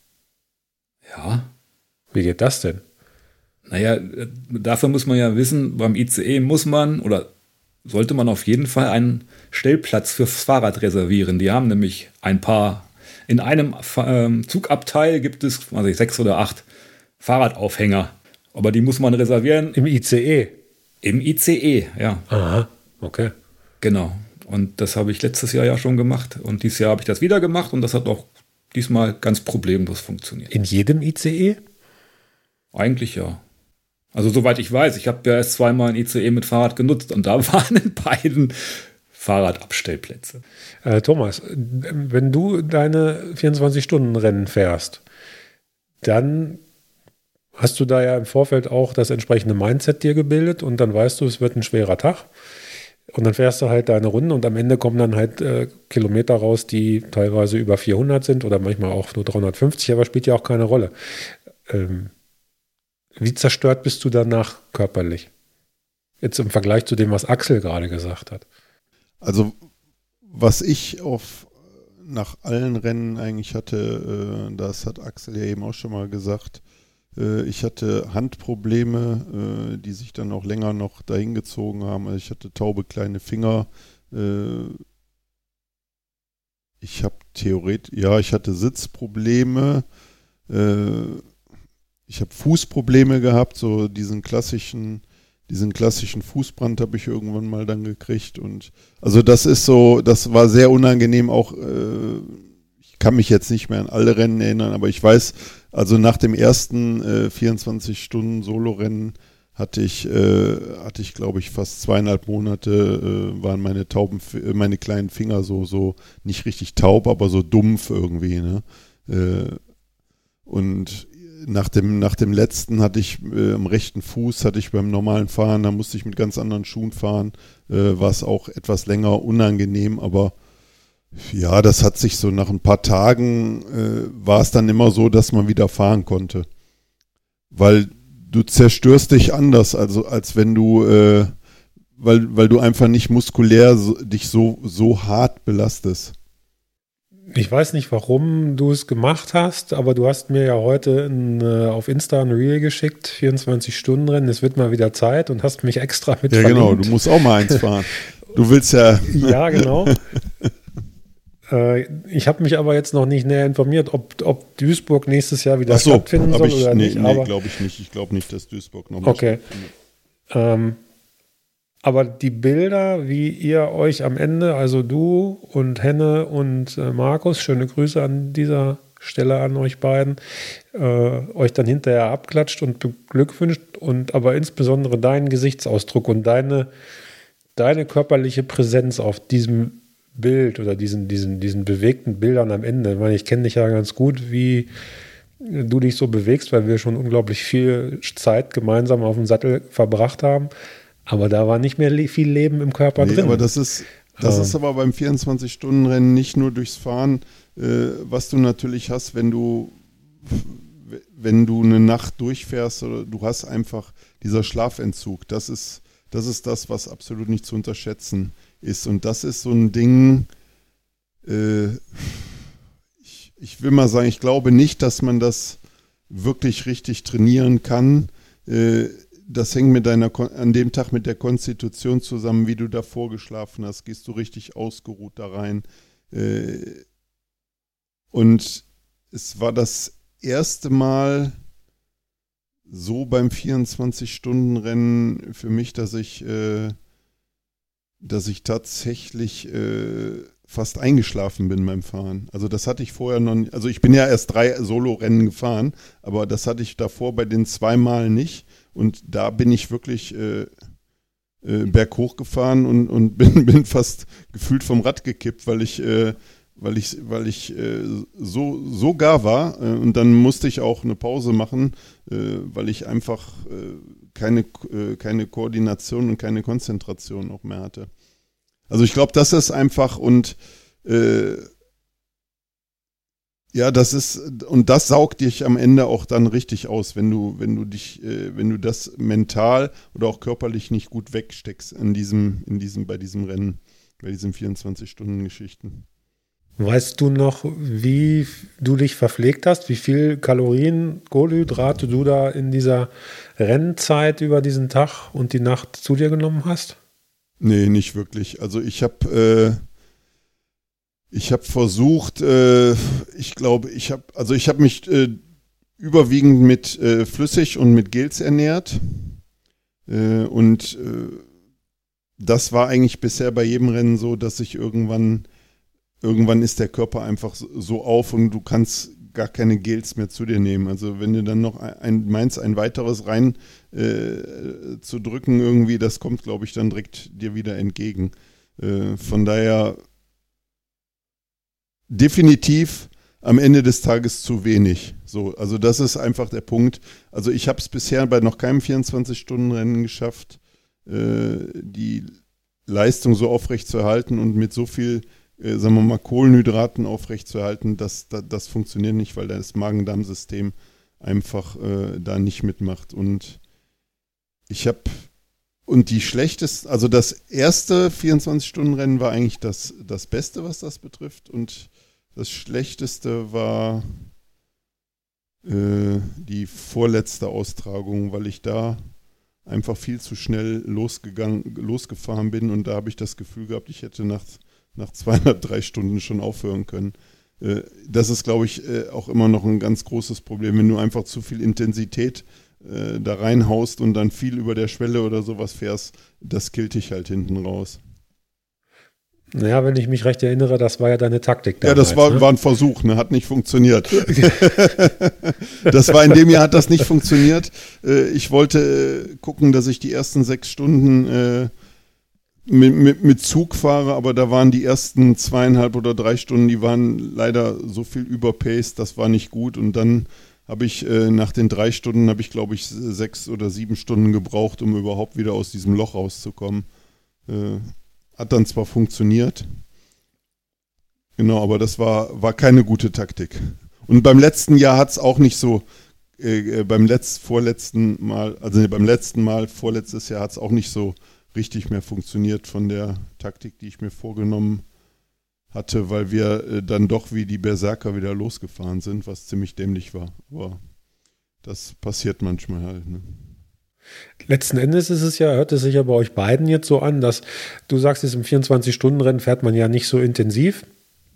Ja. Wie geht das denn? Naja, dafür muss man ja wissen, beim ICE sollte man auf jeden Fall einen Stellplatz fürs Fahrrad reservieren. Die haben nämlich ein paar. In einem Zugabteil gibt es 6 oder 8 Fahrradaufhänger. Aber die muss man reservieren. Im ICE? Im ICE, ja. Aha, okay. Genau. Und das habe ich letztes Jahr ja schon gemacht. Und dieses Jahr habe ich das wieder gemacht. Und das hat auch diesmal ganz problemlos funktioniert. In jedem ICE? Eigentlich ja. Also soweit ich weiß, ich habe ja erst zweimal ein ICE mit Fahrrad genutzt und da waren in beiden Fahrradabstellplätze. Thomas, wenn du deine 24-Stunden-Rennen fährst, dann hast du da ja im Vorfeld auch das entsprechende Mindset dir gebildet und dann weißt du, es wird ein schwerer Tag. Und dann fährst du halt deine Runden und am Ende kommen dann halt Kilometer raus, die teilweise über 400 sind oder manchmal auch nur 350, aber spielt ja auch keine Rolle. Wie zerstört bist du danach körperlich? Jetzt im Vergleich zu dem, was Axel gerade gesagt hat. Also, was ich nach allen Rennen eigentlich hatte, das hat Axel ja eben auch schon mal gesagt, ich hatte Handprobleme, die sich dann auch länger noch dahin gezogen haben. Also ich hatte taube kleine Finger. Ich hatte Sitzprobleme. Ich habe Fußprobleme gehabt, so diesen klassischen Fußbrand habe ich irgendwann mal dann gekriegt. Und also das war sehr unangenehm auch. Ich kann mich jetzt nicht mehr an alle Rennen erinnern, aber ich weiß, also nach dem ersten 24-Stunden-Solo-Rennen hatte ich glaube ich, fast 2,5 Monate, waren meine kleinen Finger so nicht richtig taub, aber so dumpf irgendwie, ne? Und nach dem letzten hatte ich am rechten Fuß, hatte ich beim normalen Fahren, da musste ich mit ganz anderen Schuhen fahren, war es auch etwas länger unangenehm, aber ja, das hat sich so nach ein paar Tagen, war es dann immer so, dass man wieder fahren konnte. Weil du zerstörst dich anders, also als wenn du, weil du einfach nicht muskulär dich so hart belastest. Ich weiß nicht, warum du es gemacht hast, aber du hast mir ja heute auf Insta ein Reel geschickt, 24-Stunden-Rennen, es wird mal wieder Zeit und hast mich extra mit verlinkt. Ja genau, du musst auch mal eins fahren. Du willst ja... Ja, genau. Ich habe mich aber jetzt noch nicht näher informiert, ob Duisburg nächstes Jahr wieder stattfinden soll oder nicht. Nee, glaube ich nicht. Ich glaube nicht, dass Duisburg noch mal stattfindet. Aber die Bilder, wie ihr euch am Ende, also du und Henne und Markus, schöne Grüße an dieser Stelle an euch beiden, euch dann hinterher abklatscht und beglückwünscht und aber insbesondere deinen Gesichtsausdruck und deine körperliche Präsenz auf diesem Bild oder diesen bewegten Bildern am Ende. Ich meine, ich kenne dich ja ganz gut, wie du dich so bewegst, weil wir schon unglaublich viel Zeit gemeinsam auf dem Sattel verbracht haben. Aber da war nicht mehr viel Leben im Körper drin. Aber das ist aber beim 24-Stunden-Rennen nicht nur durchs Fahren, was du natürlich hast, wenn du eine Nacht durchfährst, oder du hast einfach dieser Schlafentzug. Das ist das, was absolut nicht zu unterschätzen ist. Und das ist so ein Ding, ich will mal sagen, ich glaube nicht, dass man das wirklich richtig trainieren kann. Das hängt an dem Tag mit der Konstitution zusammen, wie du davor geschlafen hast. Gehst du richtig ausgeruht da rein. Und es war das erste Mal so beim 24-Stunden-Rennen für mich, dass ich tatsächlich fast eingeschlafen bin beim Fahren. Also das hatte ich vorher noch nicht. Also ich bin ja erst 3 Solo-Rennen gefahren, aber das hatte ich davor bei den 2 Mal nicht. Und da bin ich wirklich berghoch gefahren und bin fast gefühlt vom Rad gekippt, weil ich so gar war. Und dann musste ich auch eine Pause machen, weil ich einfach keine Koordination und keine Konzentration auch mehr hatte. Also ich glaube, das ist einfach und das saugt dich am Ende auch dann richtig aus, wenn du das mental oder auch körperlich nicht gut wegsteckst bei diesem Rennen, bei diesen 24-Stunden-Geschichten. Weißt du noch, wie du dich verpflegt hast, wie viel Kalorien, Kohlenhydrate du da in dieser Rennzeit über diesen Tag und die Nacht zu dir genommen hast? Nee, nicht wirklich. Also ich habe versucht, ich habe mich überwiegend mit Flüssig und mit Gels ernährt. Das war eigentlich bisher bei jedem Rennen so, dass ich irgendwann ist der Körper einfach so auf und du kannst gar keine Gels mehr zu dir nehmen. Also wenn du dann noch meinst, ein weiteres rein zu drücken irgendwie, das kommt, glaube ich, dann direkt dir wieder entgegen. Von daher definitiv am Ende des Tages zu wenig. So, also das ist einfach der Punkt. Also ich habe es bisher bei noch keinem 24-Stunden-Rennen geschafft, die Leistung so aufrecht zu erhalten und mit so viel sagen wir mal, Kohlenhydraten aufrechtzuerhalten, das funktioniert nicht, weil das Magen-Darm-System einfach da nicht mitmacht. Und die schlechteste, also das erste 24-Stunden-Rennen war eigentlich das Beste, was das betrifft. Und das Schlechteste war die vorletzte Austragung, weil ich da einfach viel zu schnell losgefahren bin und da habe ich das Gefühl gehabt, ich hätte nach 2,5-3 Stunden schon aufhören können. Das ist, glaube ich, auch immer noch ein ganz großes Problem, wenn du einfach zu viel Intensität da reinhaust und dann viel über der Schwelle oder sowas fährst, das killt dich halt hinten raus. Naja, wenn ich mich recht erinnere, das war ja deine Taktik damals. Ja, das war ein Versuch, ne? Hat nicht funktioniert. Das war in dem Jahr, hat das nicht funktioniert. Ich wollte gucken, dass ich die ersten 6 Stunden mit Zug fahre, aber da waren die ersten 2,5 oder 3 Stunden, die waren leider so viel überpaced, das war nicht gut. Und dann habe ich nach den 3 Stunden, glaube ich, 6 oder 7 Stunden gebraucht, um überhaupt wieder aus diesem Loch rauszukommen. Hat dann zwar funktioniert, genau, aber das war keine gute Taktik. Und beim letzten Jahr hat es auch nicht so, beim letzten Mal, vorletztes Jahr hat es auch nicht so richtig mehr funktioniert von der Taktik, die ich mir vorgenommen hatte, weil wir dann doch wie die Berserker wieder losgefahren sind, was ziemlich dämlich war. Aber das passiert manchmal halt, ne? Letzten Endes hört es sich ja bei euch beiden jetzt so an, dass du sagst, jetzt im 24-Stunden-Rennen fährt man ja nicht so intensiv.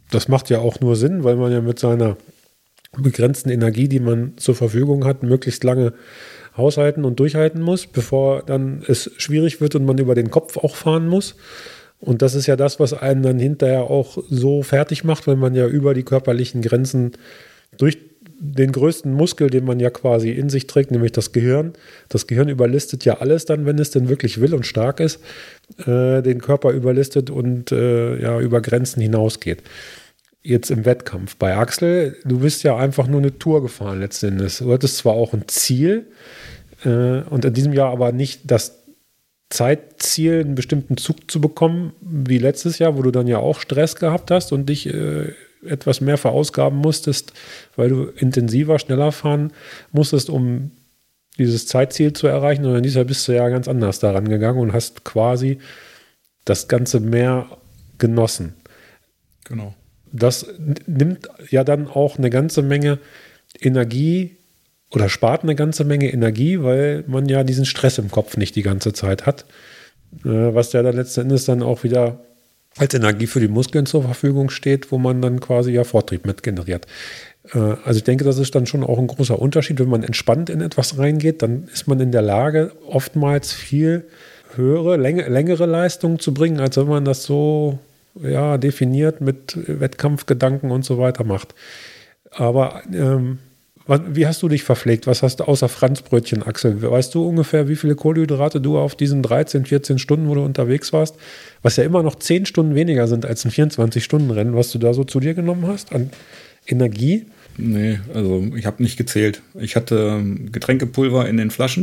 das macht ja auch nur Sinn, weil man ja mit seiner begrenzten Energie, die man zur Verfügung hat, möglichst lange haushalten und durchhalten muss, bevor dann es schwierig wird und man über den Kopf auch fahren muss. Und das ist ja das, was einen dann hinterher auch so fertig macht, wenn man ja über die körperlichen Grenzen durch den größten Muskel, den man ja quasi in sich trägt, nämlich das Gehirn. Das Gehirn überlistet ja alles dann, wenn es denn wirklich will und stark ist, den Körper überlistet und über Grenzen hinausgeht. Jetzt im Wettkampf. Bei Axel, du bist ja einfach nur eine Tour gefahren letzten Endes. Du hattest zwar auch ein Ziel und in diesem Jahr aber nicht das Zeitziel, einen bestimmten Zug zu bekommen, wie letztes Jahr, wo du dann ja auch Stress gehabt hast und dich etwas mehr verausgaben musstest, weil du intensiver, schneller fahren musstest, um dieses Zeitziel zu erreichen. Und in dieser bist du ja ganz anders daran gegangen und hast quasi das Ganze mehr genossen. Genau. Das nimmt ja dann auch eine ganze Menge Energie oder spart eine ganze Menge Energie, weil man ja diesen Stress im Kopf nicht die ganze Zeit hat, was ja dann letzten Endes dann auch wieder als Energie für die Muskeln zur Verfügung steht, wo man dann quasi ja Vortrieb mit generiert. Also ich denke, das ist dann schon auch ein großer Unterschied. Wenn man entspannt in etwas reingeht, dann ist man in der Lage, oftmals viel höhere, längere Leistungen zu bringen, als wenn man das so definiert mit Wettkampfgedanken und so weiter macht. Aber wie hast du dich verpflegt? Was hast du außer Franzbrötchen, Axel? Weißt du ungefähr, wie viele Kohlenhydrate du auf diesen 13, 14 Stunden, wo du unterwegs warst, was ja immer noch 10 Stunden weniger sind als ein 24-Stunden-Rennen, was du da so zu dir genommen hast an Energie? Nee, also ich habe nicht gezählt. Ich hatte Getränkepulver in den Flaschen.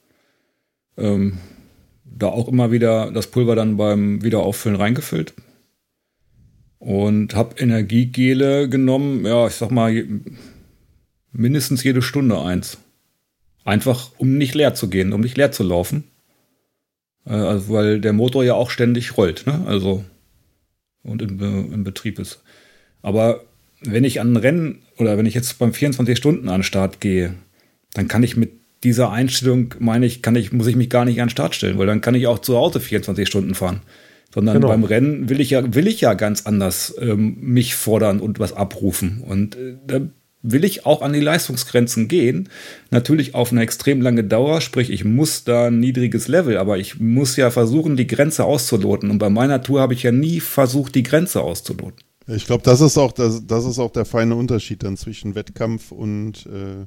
Da auch immer wieder das Pulver dann beim Wiederauffüllen reingefüllt. Und habe Energiegele genommen, ich sag mal, mindestens jede Stunde eins. Einfach, um nicht leer zu gehen, um nicht leer zu laufen. Also, weil der Motor ja auch ständig rollt, ne? Also, und im Betrieb ist. Aber wenn ich an ein Rennen oder wenn ich jetzt beim 24 Stunden an den Start gehe, dann kann ich mit dieser Einstellung, muss ich mich gar nicht an den Start stellen, weil dann kann ich auch zu Hause 24 Stunden fahren. Sondern beim Rennen will ich ja ganz anders mich fordern und was abrufen. Und da will ich auch an die Leistungsgrenzen gehen. Natürlich auf eine extrem lange Dauer, sprich ich muss da ein niedriges Level, aber ich muss ja versuchen, die Grenze auszuloten. Und bei meiner Tour habe ich ja nie versucht, die Grenze auszuloten. Ich glaube, das ist auch der feine Unterschied dann zwischen Wettkampf und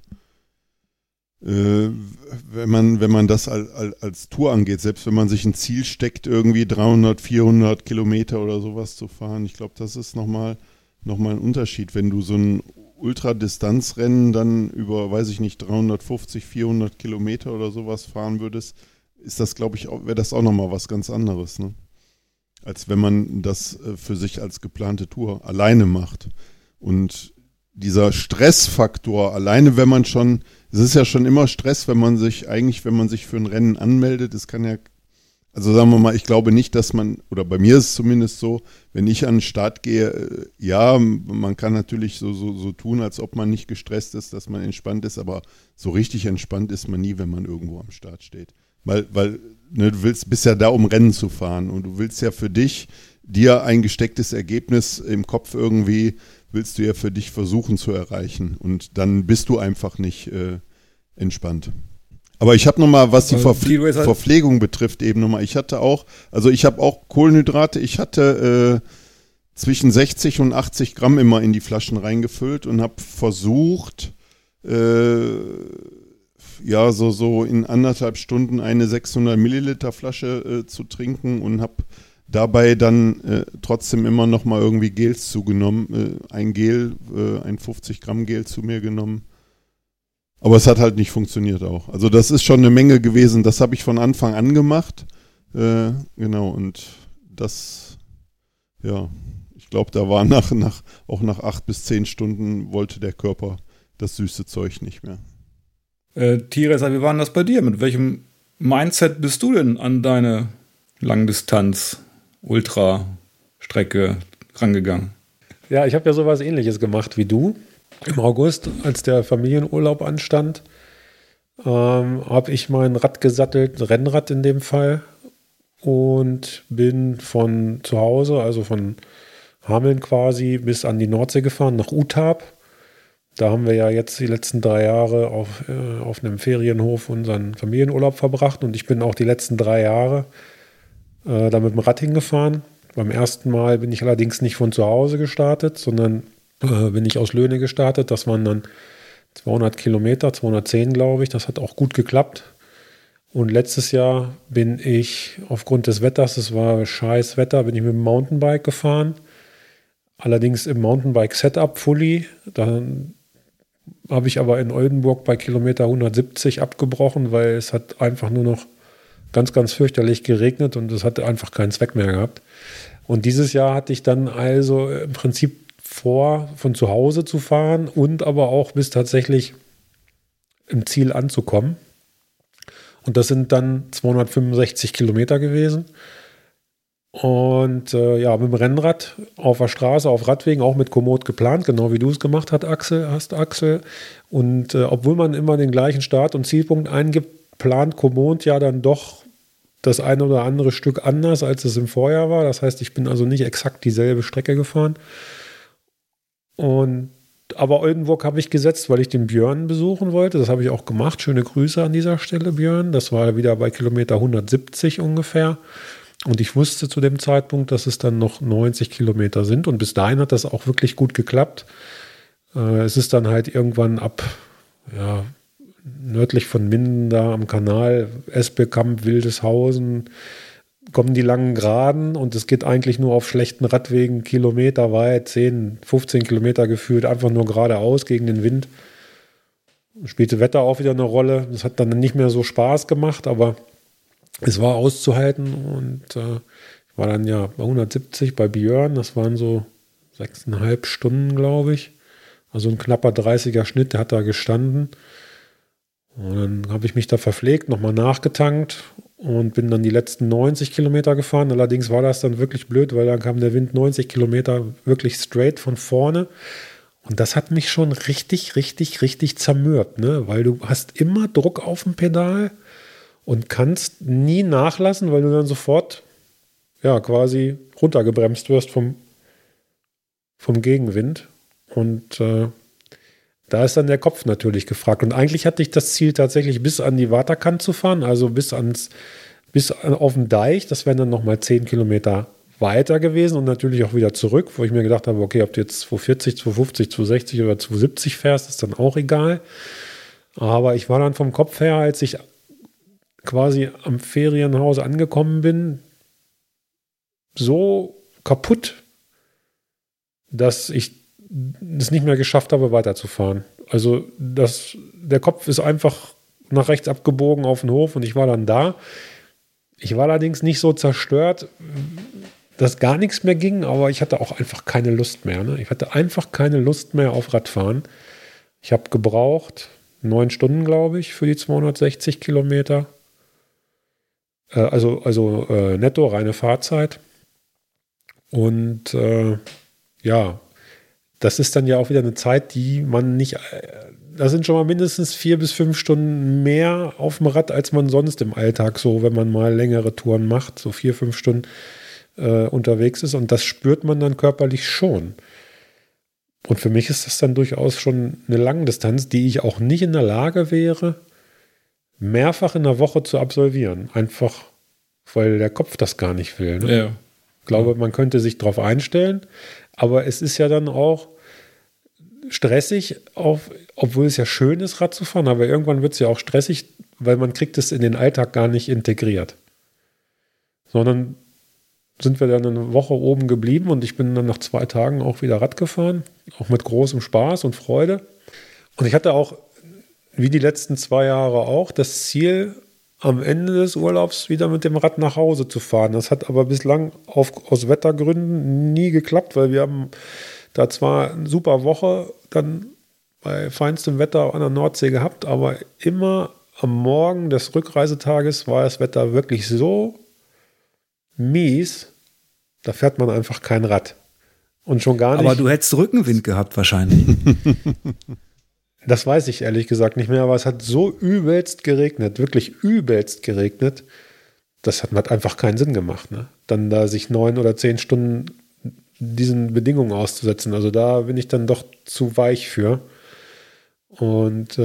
wenn man das als Tour angeht, selbst wenn man sich ein Ziel steckt, irgendwie 300, 400 Kilometer oder sowas zu fahren, ich glaube, das ist nochmal ein Unterschied. Wenn du so ein Ultradistanzrennen dann über, weiß ich nicht, 350, 400 Kilometer oder sowas fahren würdest, ist das, glaube ich, wäre das auch nochmal was ganz anderes, ne? Als wenn man das für sich als geplante Tour alleine macht. Und dieser Stressfaktor, alleine wenn man schon, es ist ja schon immer Stress, wenn man sich für ein Rennen anmeldet, es kann ja, also sagen wir mal, ich glaube nicht, dass man, oder bei mir ist es zumindest so, wenn ich an den Start gehe, man kann natürlich so tun, als ob man nicht gestresst ist, dass man entspannt ist, aber so richtig entspannt ist man nie, wenn man irgendwo am Start steht. Weil du bist ja da, um Rennen zu fahren und du willst ja für dir ein gestecktes Ergebnis im Kopf irgendwie, willst du ja für dich versuchen zu erreichen und dann bist du einfach nicht entspannt. Aber ich habe nochmal, was die Verpflegung betrifft, eben nochmal, ich habe auch Kohlenhydrate, ich hatte zwischen 60 und 80 Gramm immer in die Flaschen reingefüllt und habe versucht, so in 1,5 Stunden eine 600 Milliliter Flasche zu trinken und habe dabei dann trotzdem immer noch mal irgendwie Gels zugenommen, ein 50 Gramm Gel zu mir genommen. Aber es hat halt nicht funktioniert auch. Also das ist schon eine Menge gewesen, das habe ich von Anfang an gemacht. Genau, und das, ich glaube, da war auch nach 8 bis 10 Stunden wollte der Körper das süße Zeug nicht mehr. Theresa, wie war denn das bei dir? Mit welchem Mindset bist du denn an deine Langdistanz-Ultra-Strecke rangegangen? Ja, ich habe ja sowas Ähnliches gemacht wie du. Im August, als der Familienurlaub anstand, habe ich mein Rad gesattelt, Rennrad in dem Fall, und bin von zu Hause, also von Hameln quasi bis an die Nordsee gefahren, nach Utap. Da haben wir ja jetzt die letzten 3 Jahre auf einem Ferienhof unseren Familienurlaub verbracht und ich bin auch die letzten 3 Jahre da mit dem Rad hingefahren. Beim ersten Mal bin ich allerdings nicht von zu Hause gestartet, sondern bin ich aus Löhne gestartet. Das waren dann 200 Kilometer, 210 glaube ich. Das hat auch gut geklappt. Und letztes Jahr bin ich aufgrund des Wetters, es war scheiß Wetter, bin ich mit dem Mountainbike gefahren. Allerdings im Mountainbike-Setup Fully. Dann habe ich aber in Oldenburg bei Kilometer 170 abgebrochen, weil es hat einfach nur noch ganz, ganz fürchterlich geregnet und es hatte einfach keinen Zweck mehr gehabt. Und dieses Jahr hatte ich dann also im Prinzip vor, von zu Hause zu fahren und aber auch bis tatsächlich im Ziel anzukommen. Und das sind dann 265 Kilometer gewesen. Und mit dem Rennrad auf der Straße, auf Radwegen, auch mit Komoot geplant, genau wie du es gemacht hast, Axel. Und obwohl man immer den gleichen Start- und Zielpunkt eingibt, plant Komoot ja dann doch das eine oder andere Stück anders, als es im Vorjahr war. Das heißt, ich bin also nicht exakt dieselbe Strecke gefahren. Aber Oldenburg habe ich gesetzt, weil ich den Björn besuchen wollte. Das habe ich auch gemacht. Schöne Grüße an dieser Stelle, Björn. Das war wieder bei Kilometer 170 ungefähr. Und ich wusste zu dem Zeitpunkt, dass es dann noch 90 Kilometer sind. Und bis dahin hat das auch wirklich gut geklappt. Es ist dann halt irgendwann ab, nördlich von Minden da am Kanal, Espelkamp, Wildeshausen, kommen die langen Geraden und es geht eigentlich nur auf schlechten Radwegen kilometerweit, 10, 15 Kilometer gefühlt, einfach nur geradeaus gegen den Wind. Spielte Wetter auch wieder eine Rolle. Das hat dann nicht mehr so Spaß gemacht, aber es war auszuhalten und ich war dann ja bei 170 bei Björn, das waren so 6,5 Stunden, glaube ich. Also ein knapper 30er Schnitt, der hat da gestanden. Und dann habe ich mich da verpflegt, nochmal nachgetankt und bin dann die letzten 90 Kilometer gefahren. Allerdings war das dann wirklich blöd, weil dann kam der Wind 90 Kilometer wirklich straight von vorne. Und das hat mich schon richtig, richtig, richtig zermürbt, ne? Weil du hast immer Druck auf dem Pedal und kannst nie nachlassen, weil du dann sofort quasi runtergebremst wirst vom Gegenwind. Und da ist dann der Kopf natürlich gefragt. Und eigentlich hatte ich das Ziel tatsächlich bis an die Waterkant zu fahren, also bis auf den Deich. Das wären dann nochmal 10 Kilometer weiter gewesen und natürlich auch wieder zurück, wo ich mir gedacht habe, okay, ob du jetzt 240, 250, 260 oder 270 fährst, ist dann auch egal. Aber ich war dann vom Kopf her, als ich quasi am Ferienhaus angekommen bin, so kaputt, dass ich es nicht mehr geschafft habe, weiterzufahren. Also der Kopf ist einfach nach rechts abgebogen auf den Hof und ich war dann da. Ich war allerdings nicht so zerstört, dass gar nichts mehr ging, aber ich hatte auch einfach keine Lust mehr. Ne? Ich hatte einfach keine Lust mehr auf Radfahren. Ich habe gebraucht 9 Stunden, glaube ich, für die 260 Kilometer. Also netto, reine Fahrzeit. Und das ist dann ja auch wieder eine Zeit, die man nicht, da sind schon mal mindestens 4 bis 5 Stunden mehr auf dem Rad, als man sonst im Alltag so, wenn man mal längere Touren macht, so 4, 5 Stunden unterwegs ist. Und das spürt man dann körperlich schon. Und für mich ist das dann durchaus schon eine Langdistanz, die ich auch nicht in der Lage wäre, mehrfach in der Woche zu absolvieren. Einfach, weil der Kopf das gar nicht will. Ne? Ja. Ich glaube, man könnte sich darauf einstellen, aber es ist ja dann auch stressig, obwohl es ja schön ist, Rad zu fahren, aber irgendwann wird es ja auch stressig, weil man kriegt es in den Alltag gar nicht integriert. Sondern sind wir dann eine Woche oben geblieben und ich bin dann nach 2 Tagen auch wieder Rad gefahren, auch mit großem Spaß und Freude. Und ich hatte auch, wie die letzten 2 Jahre auch, das Ziel, am Ende des Urlaubs wieder mit dem Rad nach Hause zu fahren. Das hat aber bislang aus Wettergründen nie geklappt, weil wir haben da zwar eine super Woche dann bei feinstem Wetter an der Nordsee gehabt, aber immer am Morgen des Rückreisetages war das Wetter wirklich so mies, da fährt man einfach kein Rad. Und schon gar nicht. Aber du hättest Rückenwind gehabt wahrscheinlich. Das weiß ich ehrlich gesagt nicht mehr, aber es hat so übelst geregnet, wirklich übelst geregnet. Das hat einfach keinen Sinn gemacht. Ne? Dann da sich 9 oder 10 Stunden diesen Bedingungen auszusetzen. Also da bin ich dann doch zu weich für. Und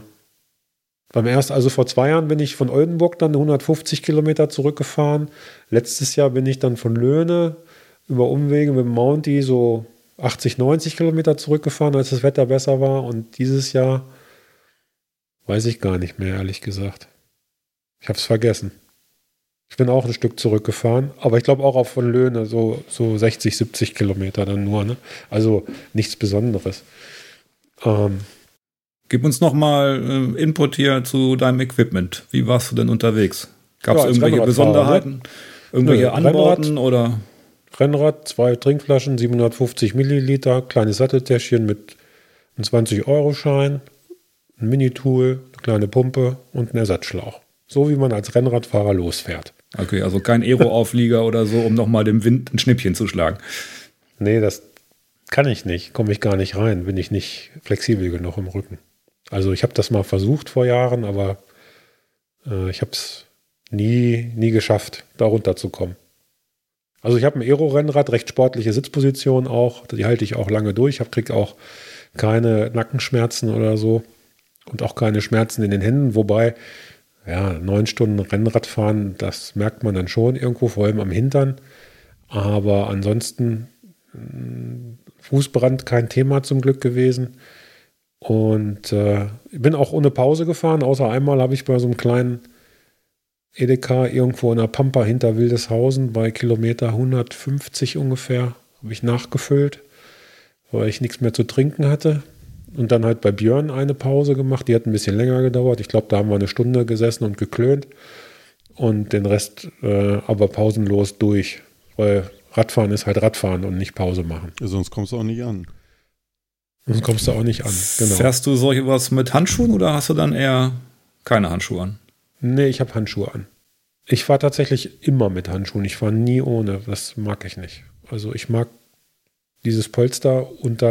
also vor 2 Jahren bin ich von Oldenburg dann 150 Kilometer zurückgefahren. Letztes Jahr bin ich dann von Löhne über Umwege mit dem Mountie so 80, 90 Kilometer zurückgefahren, als das Wetter besser war. Und dieses Jahr weiß ich gar nicht mehr, ehrlich gesagt. Ich habe es vergessen. Ich bin auch ein Stück zurückgefahren, aber ich glaube auch auf von Löhne, so 60, 70 Kilometer dann nur. Ne? Also nichts Besonderes. Gib uns nochmal Input hier zu deinem Equipment. Wie warst du denn unterwegs? Gab es irgendwelche Besonderheiten? Ne? Irgendwelche Anbauten oder? Rennrad, 2 Trinkflaschen, 750 Milliliter, kleines Satteltäschchen mit einem 20-Euro-Schein, ein Minitool, eine kleine Pumpe und einen Ersatzschlauch. So wie man als Rennradfahrer losfährt. Okay, also kein Aero-Auflieger oder so, um nochmal dem Wind ein Schnippchen zu schlagen. Nee, das kann ich nicht. Komme ich gar nicht rein. Bin ich nicht flexibel genug im Rücken. Also ich habe das mal versucht vor Jahren, aber ich habe es nie geschafft, da runterzukommen. Also ich habe ein Aero-Rennrad, recht sportliche Sitzposition auch. Die halte ich auch lange durch. Ich kriege auch keine Nackenschmerzen oder so. Und auch keine Schmerzen in den Händen. Wobei, 9 Stunden Rennradfahren, das merkt man dann schon irgendwo, vor allem am Hintern. Aber ansonsten Fußbrand kein Thema zum Glück gewesen. Und ich bin auch ohne Pause gefahren, außer einmal habe ich bei so einem kleinen Edeka irgendwo in der Pampa hinter Wildeshausen bei Kilometer 150 ungefähr, habe ich nachgefüllt, weil ich nichts mehr zu trinken hatte. Und dann halt bei Björn eine Pause gemacht, die hat ein bisschen länger gedauert. Ich glaube, da haben wir eine Stunde gesessen und geklönt und den Rest aber pausenlos durch, weil Radfahren ist halt Radfahren und nicht Pause machen. Ja, sonst kommst du auch nicht an. Sonst kommst du auch nicht an, genau. Fährst du was mit Handschuhen oder hast du dann eher keine Handschuhe an? Nee, ich habe Handschuhe an. Ich fahre tatsächlich immer mit Handschuhen. Ich fahre nie ohne. Das mag ich nicht. Also ich mag dieses Polster unter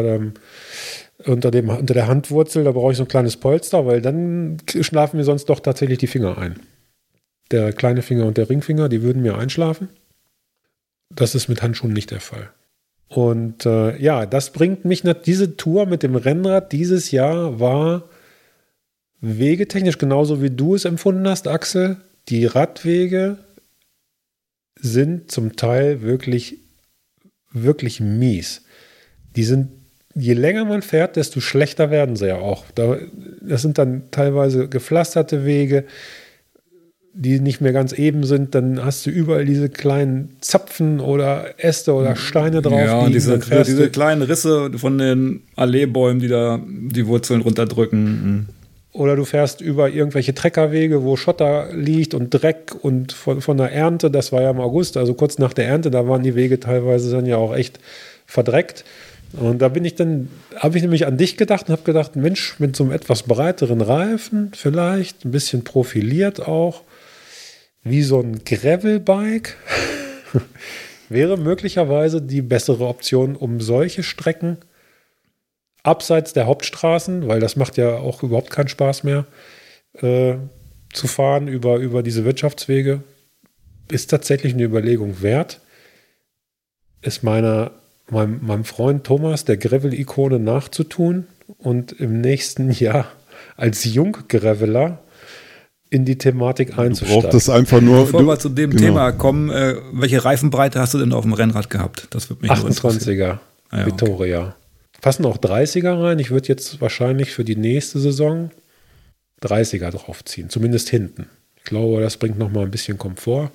der Handwurzel. Da brauche ich so ein kleines Polster, weil dann schlafen mir sonst doch tatsächlich die Finger ein. Der kleine Finger und der Ringfinger, die würden mir einschlafen. Das ist mit Handschuhen nicht der Fall. Und das bringt mich diese Tour mit dem Rennrad dieses Jahr war wegetechnisch genauso wie du es empfunden hast, Axel. Die Radwege sind zum Teil wirklich, wirklich mies. Die sind, je länger man fährt, desto schlechter werden sie ja auch. Das sind dann teilweise gepflasterte Wege, die nicht mehr ganz eben sind, dann hast du überall diese kleinen Zapfen oder Äste oder Steine drauf. Ja, diese kleinen Risse von den Alleebäumen, die da die Wurzeln runterdrücken. Oder du fährst über irgendwelche Treckerwege, wo Schotter liegt und Dreck und von der Ernte, das war ja im August, also kurz nach der Ernte, da waren die Wege teilweise dann ja auch echt verdreckt. Und da habe ich nämlich an dich gedacht und habe gedacht, Mensch, mit so einem etwas breiteren Reifen vielleicht, ein bisschen profiliert auch, wie so ein Gravelbike, wäre möglicherweise die bessere Option, um solche Strecken abseits der Hauptstraßen, weil das macht ja auch überhaupt keinen Spaß mehr, zu fahren über diese Wirtschaftswege, ist tatsächlich eine Überlegung wert. Ist meinem Freund Thomas, der Gravel-Ikone, nachzutun und im nächsten Jahr als Junggraveler in die Thematik einzusteigen. Du brauchst das einfach nur. Bevor wir zu dem Thema kommen, welche Reifenbreite hast du denn auf dem Rennrad gehabt? Das wird mich 28er Vittoria. Okay. Passen auch 30er rein. Ich würde jetzt wahrscheinlich für die nächste Saison 30er draufziehen, zumindest hinten. Ich glaube, das bringt nochmal ein bisschen Komfort.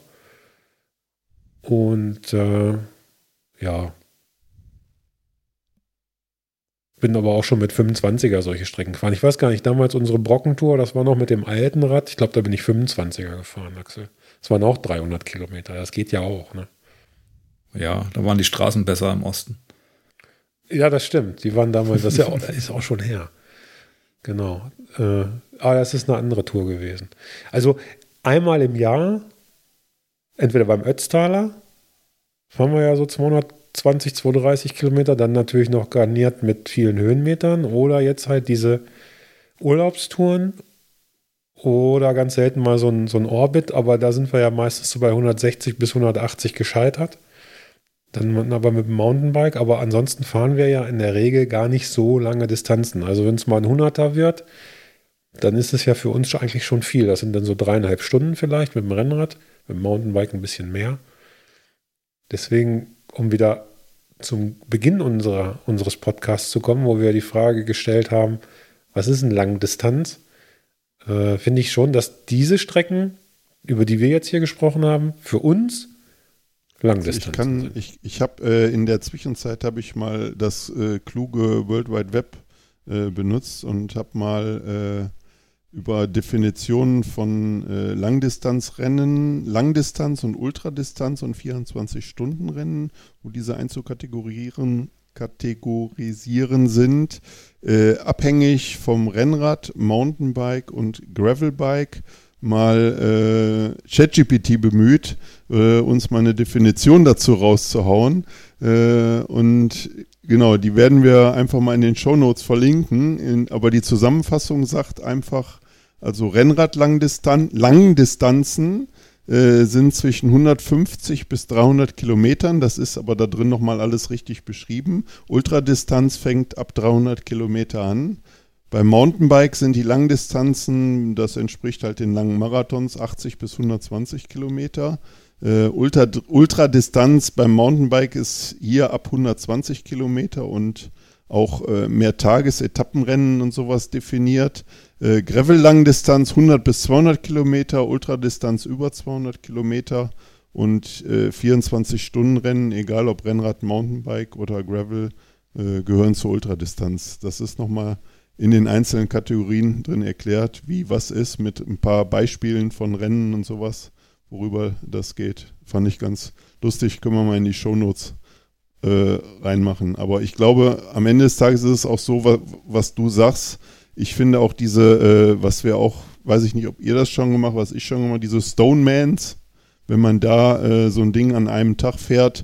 Und bin aber auch schon mit 25er solche Strecken gefahren. Ich weiß gar nicht, damals unsere Brockentour, das war noch mit dem alten Rad. Ich glaube, da bin ich 25er gefahren, Axel. Das waren auch 300 Kilometer. Das geht ja auch, ne? Ja, da waren die Straßen besser im Osten. Ja, das stimmt. Die waren damals, das ist auch schon her. Genau. Aber das ist eine andere Tour gewesen. Also einmal im Jahr, entweder beim Ötztaler, fahren wir ja so 220, 230 Kilometer, dann natürlich noch garniert mit vielen Höhenmetern oder jetzt halt diese Urlaubstouren oder ganz selten mal so ein Orbit, aber da sind wir ja meistens so bei 160 bis 180 gescheitert. Dann aber mit dem Mountainbike, aber ansonsten fahren wir ja in der Regel gar nicht so lange Distanzen. Also wenn es mal ein 100er wird, dann ist es ja für uns eigentlich schon viel. Das sind dann so 3,5 Stunden vielleicht mit dem Rennrad, mit dem Mountainbike ein bisschen mehr. Deswegen, um wieder zum Beginn unseres Podcasts zu kommen, wo wir die Frage gestellt haben, was ist eine Langdistanz? Finde ich schon, dass diese Strecken, über die wir jetzt hier gesprochen haben, für uns Langdistanz sind. Ich habe in der Zwischenzeit habe ich mal das kluge World Wide Web benutzt und habe mal über Definitionen von Langdistanzrennen, Langdistanz und Ultradistanz und 24-Stunden-Rennen, wo diese einzukategorisieren sind, abhängig vom Rennrad, Mountainbike und Gravelbike, mal ChatGPT bemüht, uns mal eine Definition dazu rauszuhauen. Und genau, die werden wir einfach mal in den Shownotes verlinken. Aber die Zusammenfassung sagt einfach, also Rennrad-Langdistanzen sind zwischen 150 bis 300 Kilometern. Das ist aber da drin nochmal alles richtig beschrieben. Ultradistanz fängt ab 300 Kilometer an. Beim Mountainbike sind die Langdistanzen, das entspricht halt den langen Marathons, 80 bis 120 Kilometer. Ultradistanz beim Mountainbike ist hier ab 120 Kilometer und auch mehr Tagesetappenrennen und sowas definiert. Gravel-Langdistanz 100 bis 200 Kilometer, Ultradistanz über 200 Kilometer und 24-Stunden-Rennen, egal ob Rennrad, Mountainbike oder Gravel, gehören zur Ultradistanz. Das ist nochmal in den einzelnen Kategorien drin erklärt, wie was ist, mit ein paar Beispielen von Rennen und sowas, worüber das geht. Fand ich ganz lustig, können wir mal in die Shownotes reinmachen. Aber ich glaube, am Ende des Tages ist es auch so, was du sagst. Ich finde auch diese, was wir auch, weiß ich nicht, ob ihr das schon gemacht, was ich schon gemacht, diese Stonemans, wenn man da so ein Ding an einem Tag fährt,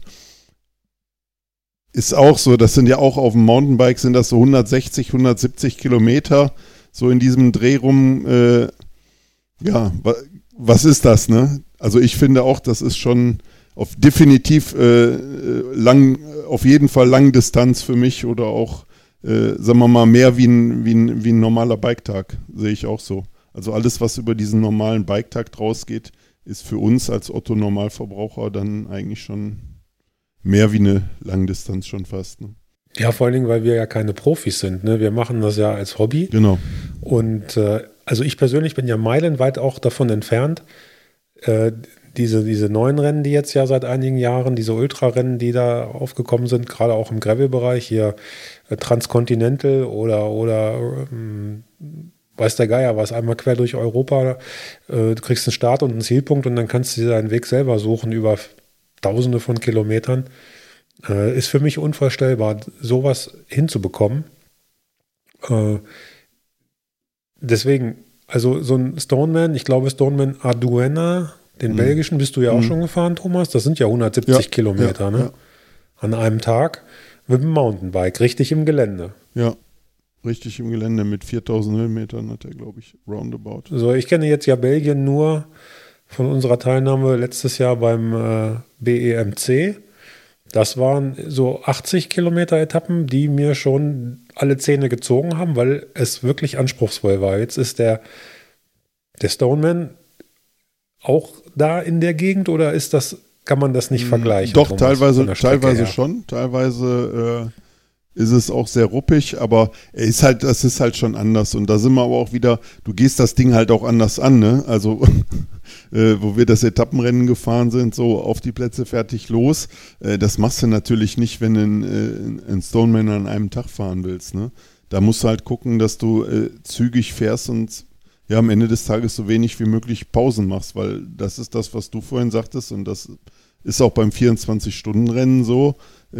ist auch so, das sind ja auch auf dem Mountainbike, sind das so 160, 170 Kilometer, so in diesem Dreh rum, ja, was ist das, ne? Also ich finde auch, das ist schon definitiv auf jeden Fall Langdistanz für mich oder auch, sagen wir mal, mehr wie ein normaler Biketag, sehe ich auch so. Also alles, was über diesen normalen Biketag rausgeht, ist für uns als Otto-Normalverbraucher dann eigentlich schon mehr wie eine Langdistanz schon fast. Ne? Ja, vor allen Dingen, weil wir ja keine Profis sind. Ne? Wir machen das ja als Hobby. Genau. Und also ich persönlich bin ja meilenweit auch davon entfernt, diese neuen Rennen, die jetzt ja seit einigen Jahren, diese Ultrarennen, die da aufgekommen sind, gerade auch im Gravel-Bereich, hier Transcontinental oder weiß der Geier was, einmal quer durch Europa, du kriegst einen Start und einen Zielpunkt und dann kannst du dir deinen Weg selber suchen über Tausende von Kilometern. Ist für mich unvorstellbar, sowas hinzubekommen. Deswegen, also so ein Stoneman, ich glaube Stoneman Arduena, den belgischen, bist du ja auch schon gefahren, Thomas? Das sind ja 170 Kilometer, ne? Ja. An einem Tag mit dem Mountainbike, richtig im Gelände. Ja, richtig im Gelände mit 4000 Höhenmetern hat er, glaube ich, roundabout. So, ich kenne jetzt ja Belgien nur von unserer Teilnahme letztes Jahr beim BEMC. Das waren so 80 Kilometer Etappen, die mir schon alle Zähne gezogen haben, weil es wirklich anspruchsvoll war. Jetzt ist der Stoneman auch da in der Gegend oder kann man das nicht vergleichen? Doch, Thomas, teilweise schon. Teilweise ist es auch sehr ruppig, aber das ist halt schon anders. Und da sind wir aber auch wieder, du gehst das Ding halt auch anders an, ne? Also, wo wir das Etappenrennen gefahren sind, so auf die Plätze fertig los. Das machst du natürlich nicht, wenn du einen Stoneman an einem Tag fahren willst, ne? Da musst du halt gucken, dass du zügig fährst und ja, am Ende des Tages so wenig wie möglich Pausen machst, weil das ist das, was du vorhin sagtest und das ist auch beim 24-Stunden-Rennen so.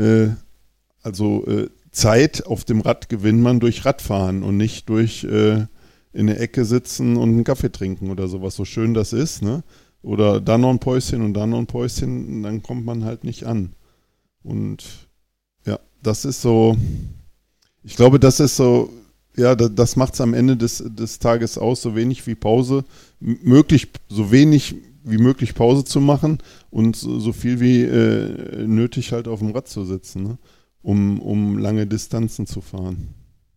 Zeit auf dem Rad gewinnt man durch Radfahren und nicht durch in der Ecke sitzen und einen Kaffee trinken oder sowas, so schön das ist, ne? Oder da noch ein Päuschen und da noch ein Päuschen, dann kommt man halt nicht an. Und ja, das ist so, ich glaube, das ist so, ja, das macht es am Ende des Tages aus, so wenig wie Pause, möglich so wenig wie möglich Pause zu machen und so viel wie nötig halt auf dem Rad zu sitzen, ne? um lange Distanzen zu fahren.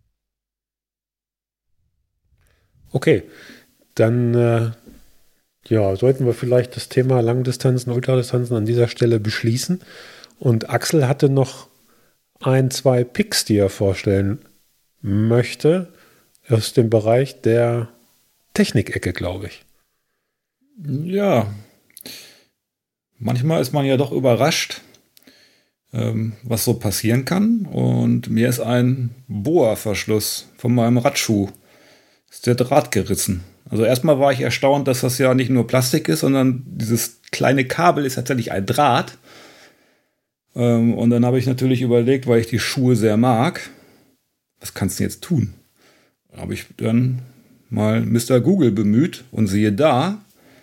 Okay, dann sollten wir vielleicht das Thema Langdistanzen, Ultradistanzen an dieser Stelle beschließen. Und Axel hatte noch 2 Picks, die er vorstellen möchte, aus dem Bereich der Technikecke, glaube ich. Ja, manchmal ist man ja doch überrascht, was so passieren kann. Und mir ist ein Boa-Verschluss von meinem Radschuh, ist der Draht gerissen. Also erstmal war ich erstaunt, dass das ja nicht nur Plastik ist, sondern dieses kleine Kabel ist tatsächlich ein Draht. Und dann habe ich natürlich überlegt, weil ich die Schuhe sehr mag, was kannst du jetzt tun? Da habe ich dann mal Mr. Google bemüht und siehe da,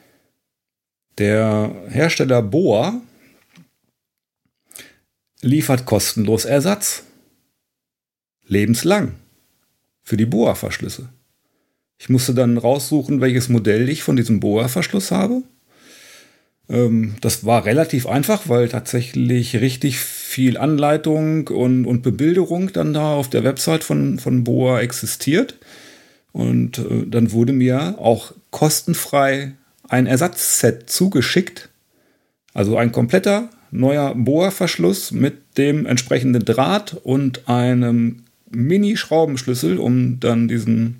der Hersteller Boa liefert kostenlos Ersatz. Lebenslang. Für die Boa-Verschlüsse. Ich musste dann raussuchen, welches Modell ich von diesem Boa-Verschluss habe. Das war relativ einfach, weil tatsächlich richtig viel Anleitung und Bebilderung dann da auf der Website von Boa existiert. Und dann wurde mir auch kostenfrei ein Ersatzset zugeschickt. Also ein kompletter neuer Boa-Verschluss mit dem entsprechenden Draht und einem Mini-Schraubenschlüssel, um dann diesen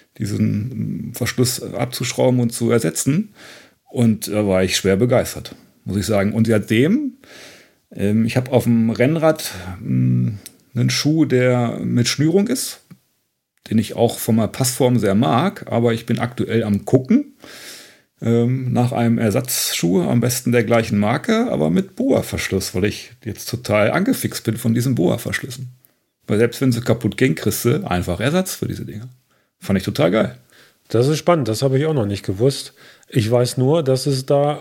Verschluss abzuschrauben und zu ersetzen. Und da war ich schwer begeistert, muss ich sagen. Und seitdem, ich habe auf dem Rennrad einen Schuh, der mit Schnürung ist, den ich auch von der Passform sehr mag, aber ich bin aktuell am Gucken nach einem Ersatzschuh, am besten der gleichen Marke, aber mit Boa-Verschluss, weil ich jetzt total angefixt bin von diesen Boa-Verschlüssen. Weil selbst wenn sie kaputt gehen, kriegst du einfach Ersatz für diese Dinger. Fand ich total geil. Das ist spannend, das habe ich auch noch nicht gewusst. Ich weiß nur, dass es da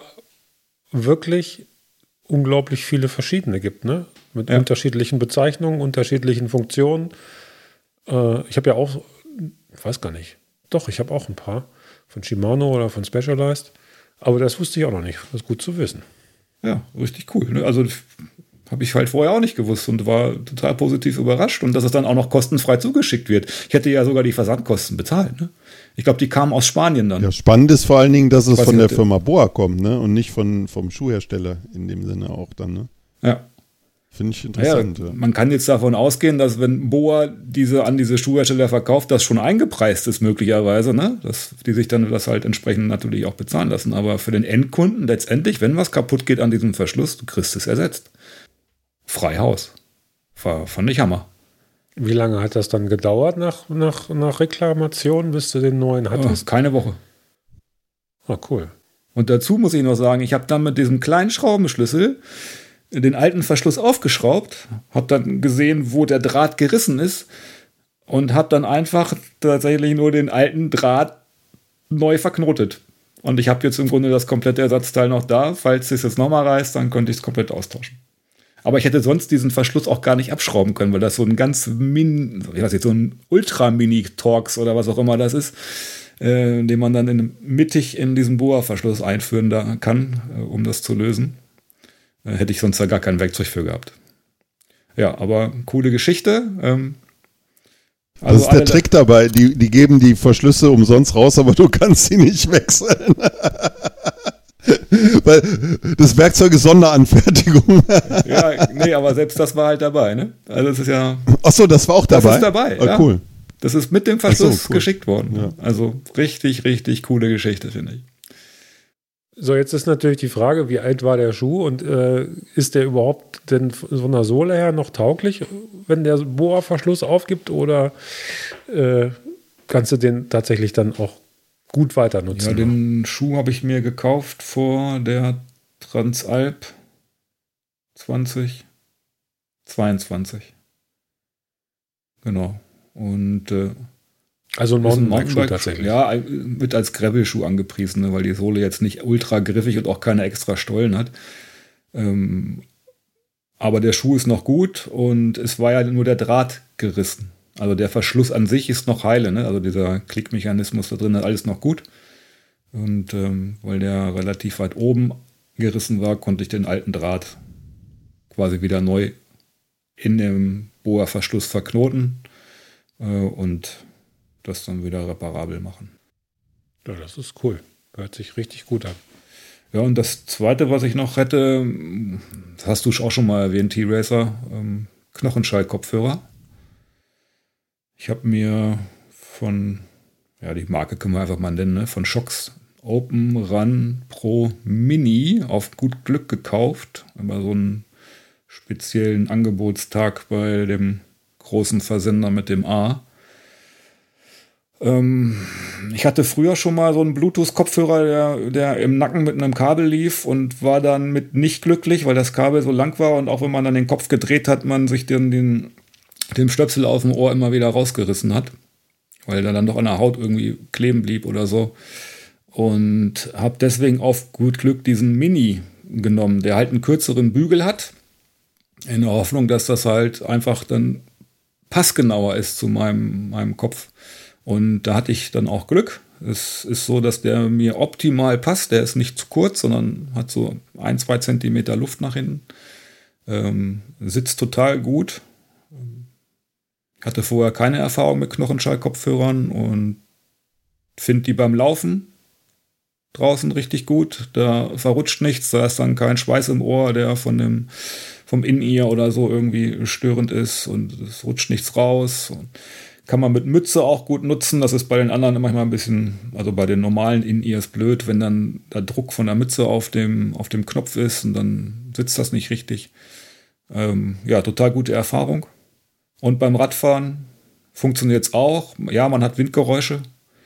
wirklich unglaublich viele verschiedene gibt, ne? Mit unterschiedlichen Bezeichnungen, unterschiedlichen Funktionen. Ich habe ja auch, ich weiß gar nicht, doch, ich habe auch ein paar von Shimano oder von Specialized, aber das wusste ich auch noch nicht. Das ist gut zu wissen. Ja, richtig cool. Ne? Also habe ich halt vorher auch nicht gewusst und war total positiv überrascht und dass es dann auch noch kostenfrei zugeschickt wird. Ich hätte ja sogar die Versandkosten bezahlt. Ne? Ich glaube, die kamen aus Spanien dann. Ja, spannend ist vor allen Dingen, dass es von der Firma Boa kommt, ne? Und nicht vom Schuhhersteller in dem Sinne auch dann. Ne? Ja. Finde ich interessant. Ja, man kann jetzt davon ausgehen, dass wenn Boa an diese Schuhhersteller verkauft, das schon eingepreist ist möglicherweise, ne? Dass die sich dann das halt entsprechend natürlich auch bezahlen lassen. Aber für den Endkunden letztendlich, wenn was kaputt geht an diesem Verschluss, du kriegst es ersetzt. Frei Haus. Fand ich Hammer. Wie lange hat das dann gedauert nach Reklamation, bis du den neuen hattest? Keine Woche. Ah, cool. Und dazu muss ich noch sagen, ich habe dann mit diesem kleinen Schraubenschlüssel den alten Verschluss aufgeschraubt, habe dann gesehen, wo der Draht gerissen ist und habe dann einfach tatsächlich nur den alten Draht neu verknotet. Und ich habe jetzt im Grunde das komplette Ersatzteil noch da. Falls es jetzt nochmal reißt, dann könnte ich es komplett austauschen. Aber ich hätte sonst diesen Verschluss auch gar nicht abschrauben können, weil das so ein ganz so ein Ultra-Mini-Torx oder was auch immer das ist, den man dann mittig in diesen Boa-Verschluss einführen kann, um das zu lösen. Hätte ich sonst da gar kein Werkzeug für gehabt. Ja, aber coole Geschichte. Das ist der Trick dabei. Die geben die Verschlüsse umsonst raus, aber du kannst sie nicht wechseln. Weil das Werkzeug ist Sonderanfertigung. Ja, nee, aber selbst das war halt dabei, ne? Also das ist ja. Achso, das war auch dabei? Das ist dabei, ja. Cool. Das ist mit dem Verschluss cool. geschickt worden. Ja. Also richtig, richtig coole Geschichte, finde ich. So, jetzt ist natürlich die Frage, wie alt war der Schuh und ist der überhaupt denn von der Sohle her noch tauglich, wenn der Boa-Verschluss aufgibt, oder kannst du den tatsächlich dann auch gut weiter nutzen? Ja, den Schuh habe ich mir gekauft vor der Transalp 2022. Genau. Und also ein Mountainbike-Schuh tatsächlich. Ja, wird als Gravel-Schuh angepriesen, ne, weil die Sohle jetzt nicht ultra griffig und auch keine extra Stollen hat. Aber der Schuh ist noch gut und es war ja nur der Draht gerissen. Also der Verschluss an sich ist noch heile, ne? Also dieser Klickmechanismus da drin ist alles noch gut. Und weil der relativ weit oben gerissen war, konnte ich den alten Draht quasi wieder neu in dem Bohrverschluss verknoten und das dann wieder reparabel machen. Ja, das ist cool. Hört sich richtig gut an. Ja, und das Zweite, was ich noch hätte, das hast du auch schon mal erwähnt, T-Racer, Knochenschall-Kopfhörer. Ich habe mir von, ja, die Marke können wir einfach mal nennen, ne, von Shox Open Run Pro Mini auf gut Glück gekauft. Immer so einen speziellen Angebotstag bei dem großen Versender mit dem A. Ich hatte früher schon mal so einen Bluetooth-Kopfhörer, der im Nacken mit einem Kabel lief und war dann mit nicht glücklich, weil das Kabel so lang war und auch wenn man dann den Kopf gedreht hat, man sich den Stöpsel aus dem Ohr immer wieder rausgerissen hat, weil der dann doch an der Haut irgendwie kleben blieb oder so. Und habe deswegen auf gut Glück diesen Mini genommen, der halt einen kürzeren Bügel hat, in der Hoffnung, dass das halt einfach dann passgenauer ist zu meinem Kopf. Und da hatte ich dann auch Glück. Es ist so, dass der mir optimal passt. Der ist nicht zu kurz, sondern hat so 1-2 Zentimeter Luft nach hinten. Sitzt total gut. Hatte vorher keine Erfahrung mit Knochenschall-Kopfhörern und finde die beim Laufen draußen richtig gut. Da verrutscht nichts, da ist dann kein Schweiß im Ohr, der vom In-Ear oder so irgendwie störend ist und es rutscht nichts raus. Und kann man mit Mütze auch gut nutzen. Das ist bei den anderen manchmal ein bisschen, also bei den normalen In-Ears blöd, wenn dann der Druck von der Mütze auf dem Knopf ist und dann sitzt das nicht richtig. Ja, total gute Erfahrung. Und beim Radfahren funktioniert es auch. Ja, man hat Windgeräusche.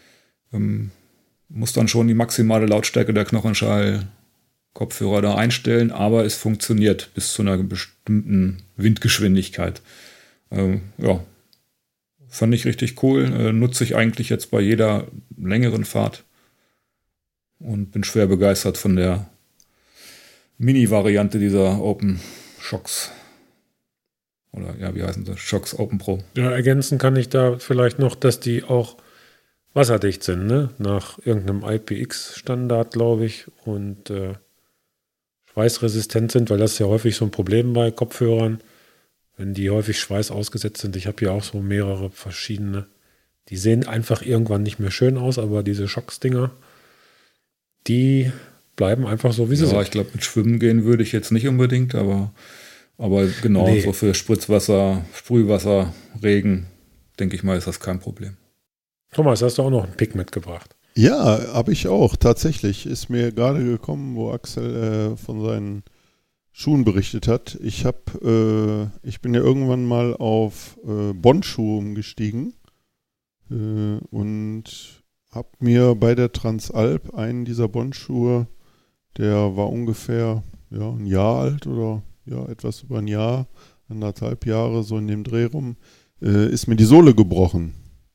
Muss dann schon die maximale Lautstärke der Knochenschall-Kopfhörer da einstellen, aber es funktioniert bis zu einer bestimmten Windgeschwindigkeit. Ja, fand ich richtig cool. Nutze ich eigentlich jetzt bei jeder längeren Fahrt und bin schwer begeistert von der Mini-Variante dieser Open Shox. Oder ja, wie heißen sie? Shox Open Pro. Ja, ergänzen kann ich da vielleicht noch, dass die auch wasserdicht sind, ne? Nach irgendeinem IPX-Standard, glaube ich, und schweißresistent sind, weil das ist ja häufig so ein Problem bei Kopfhörern, wenn die häufig Schweiß ausgesetzt sind. Ich habe hier auch so mehrere verschiedene. Die sehen einfach irgendwann nicht mehr schön aus, aber diese Shox-Dinger, die bleiben einfach so, wie sie sind. Ja, ich glaube, mit Schwimmen gehen würde ich jetzt nicht unbedingt, aber genau, nee. So für Spritzwasser, Sprühwasser, Regen, denke ich mal, ist das kein Problem. Thomas, hast du auch noch einen Pick mitgebracht? Ja, habe ich auch. Tatsächlich ist mir gerade gekommen, wo Axel von seinen Schuhen berichtet hat. Ich bin ja irgendwann mal auf Bond-Schuhe umgestiegen und habe mir bei der Transalp einen dieser Bond-Schuhe, der war ungefähr ein Jahr alt oder etwas über ein Jahr, 1,5 Jahre, so in dem Dreh rum, ist mir die Sohle gebrochen.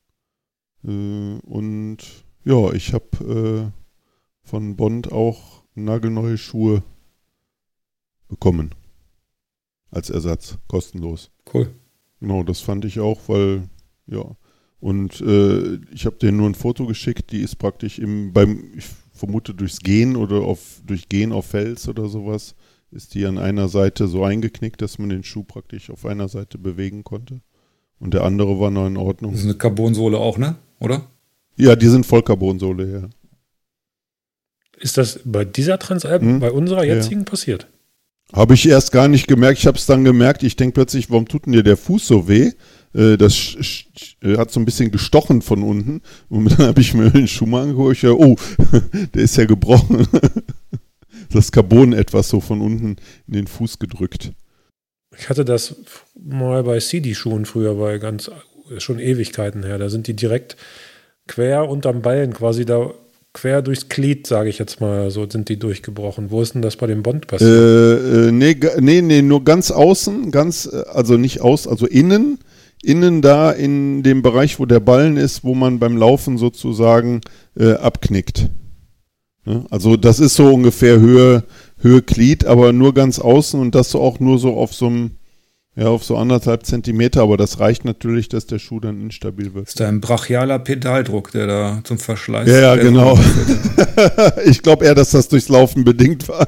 Und ja, ich habe von Bond auch nagelneue Schuhe bekommen. Als Ersatz, kostenlos. Cool. Genau, das fand ich auch, weil, ja. Und ich habe denen nur ein Foto geschickt, die ist praktisch ich vermute durchs Gehen oder durch Gehen auf Fels oder sowas, ist die an einer Seite so eingeknickt, dass man den Schuh praktisch auf einer Seite bewegen konnte. Und der andere war noch in Ordnung. Das ist eine Carbonsohle auch, ne? Oder? Ja, die sind voll Carbonsohle, ja. Ist das bei dieser Transalp, bei unserer jetzigen passiert? Habe ich erst gar nicht gemerkt. Ich habe es dann gemerkt. Ich denke plötzlich, warum tut denn dir der Fuß so weh? Das hat so ein bisschen gestochen von unten. Und dann habe ich mir den Schuh mal angeguckt. Der ist ja gebrochen. Das Carbon etwas so von unten in den Fuß gedrückt. Ich hatte das mal bei CD-Schuhen früher, schon Ewigkeiten her. Da sind die direkt quer unterm Ballen, quasi da quer durchs Glied, sage ich jetzt mal, so sind die durchgebrochen. Wo ist denn das bei dem Bond passiert? Nee, nur ganz außen, also nicht also innen da in dem Bereich, wo der Ballen ist, wo man beim Laufen sozusagen abknickt. Ja, also das ist so ungefähr Höhe Glied, aber nur ganz außen und das so auch nur so auf so einem Ja, auf so 1,5 Zentimeter, aber das reicht natürlich, dass der Schuh dann instabil wird. Das ist da ein brachialer Pedaldruck, der da zum Verschleiß... Ja, genau. Ich glaube eher, dass das durchs Laufen bedingt war.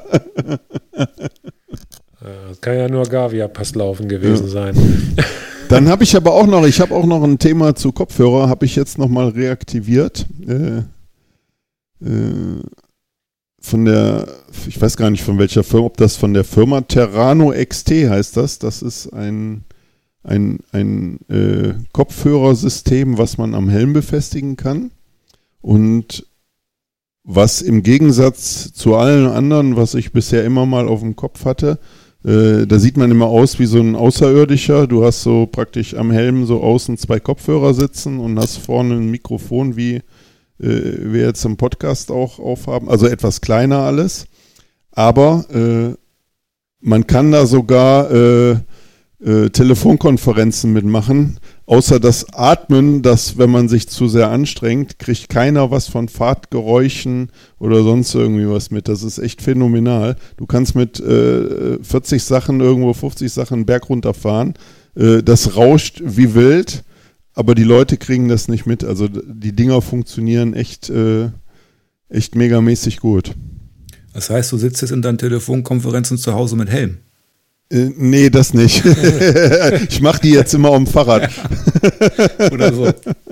Das kann ja nur Gavia-Passlaufen gewesen sein. Dann habe ich aber auch noch, ein Thema zu Kopfhörer, habe ich jetzt nochmal reaktiviert. Von der, ich weiß gar nicht von welcher Firma, ob das von der Firma Terrano XT heißt das. Das ist ein Kopfhörersystem, was man am Helm befestigen kann und was im Gegensatz zu allen anderen, was ich bisher immer mal auf dem Kopf hatte, da sieht man immer aus wie so ein Außerirdischer. Du hast so praktisch am Helm so außen 2 Kopfhörer sitzen und hast vorne ein Mikrofon, wie wir jetzt im Podcast auch aufhaben. Also etwas kleiner alles. Aber man kann da sogar Telefonkonferenzen mitmachen. Außer das Atmen, das, wenn man sich zu sehr anstrengt, kriegt keiner was von Fahrtgeräuschen oder sonst irgendwie was mit. Das ist echt phänomenal. Du kannst mit 40 Sachen irgendwo 50 Sachen einen Berg runterfahren. Das rauscht wie wild, aber die Leute kriegen das nicht mit. Also die Dinger funktionieren echt megamäßig gut. Das heißt, du sitzt jetzt in deinen Telefonkonferenzen zu Hause mit Helm? Nee, das nicht. Ich mache die jetzt immer auf dem Fahrrad. Oder so.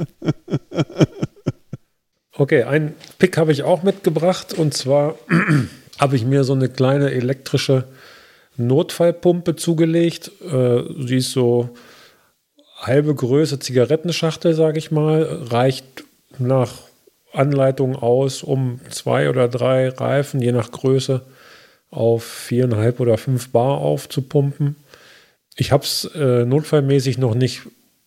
Okay, einen Pick habe ich auch mitgebracht und zwar habe ich mir so eine kleine elektrische Notfallpumpe zugelegt. Sie ist so halbe Größe Zigarettenschachtel, sage ich mal, reicht nach Anleitung aus, um 2 oder 3 Reifen, je nach Größe, auf 4,5 oder 5 Bar aufzupumpen. Ich habe es notfallmäßig noch nicht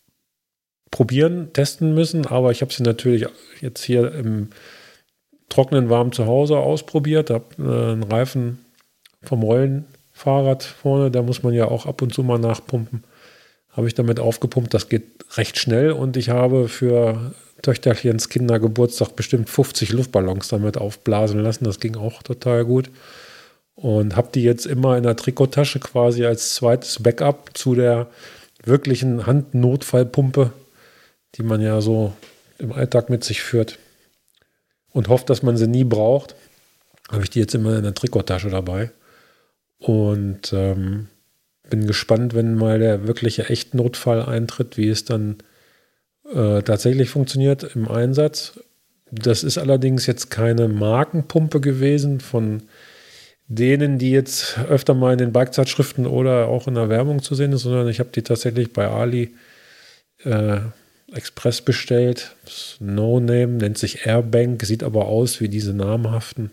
testen müssen, aber ich habe sie natürlich jetzt hier im trockenen, warmen Zuhause ausprobiert. Habe einen Reifen vom Rollenfahrrad vorne, da muss man ja auch ab und zu mal nachpumpen. Habe ich damit aufgepumpt, das geht recht schnell und ich habe für Töchterchens Kindergeburtstag bestimmt 50 Luftballons damit aufblasen lassen. Das ging auch total gut. Und habe die jetzt immer in der Trikottasche quasi als zweites Backup zu der wirklichen Handnotfallpumpe, die man ja so im Alltag mit sich führt und hofft, dass man sie nie braucht, habe ich die jetzt immer in der Trikottasche dabei. Und bin gespannt, wenn mal der wirkliche Echtnotfall eintritt, wie es dann tatsächlich funktioniert im Einsatz. Das ist allerdings jetzt keine Markenpumpe gewesen von denen, die jetzt öfter mal in den Bike-Zeitschriften oder auch in der Werbung zu sehen ist, sondern ich habe die tatsächlich bei Ali Express bestellt. No Name, nennt sich Airbank, sieht aber aus wie diese namhaften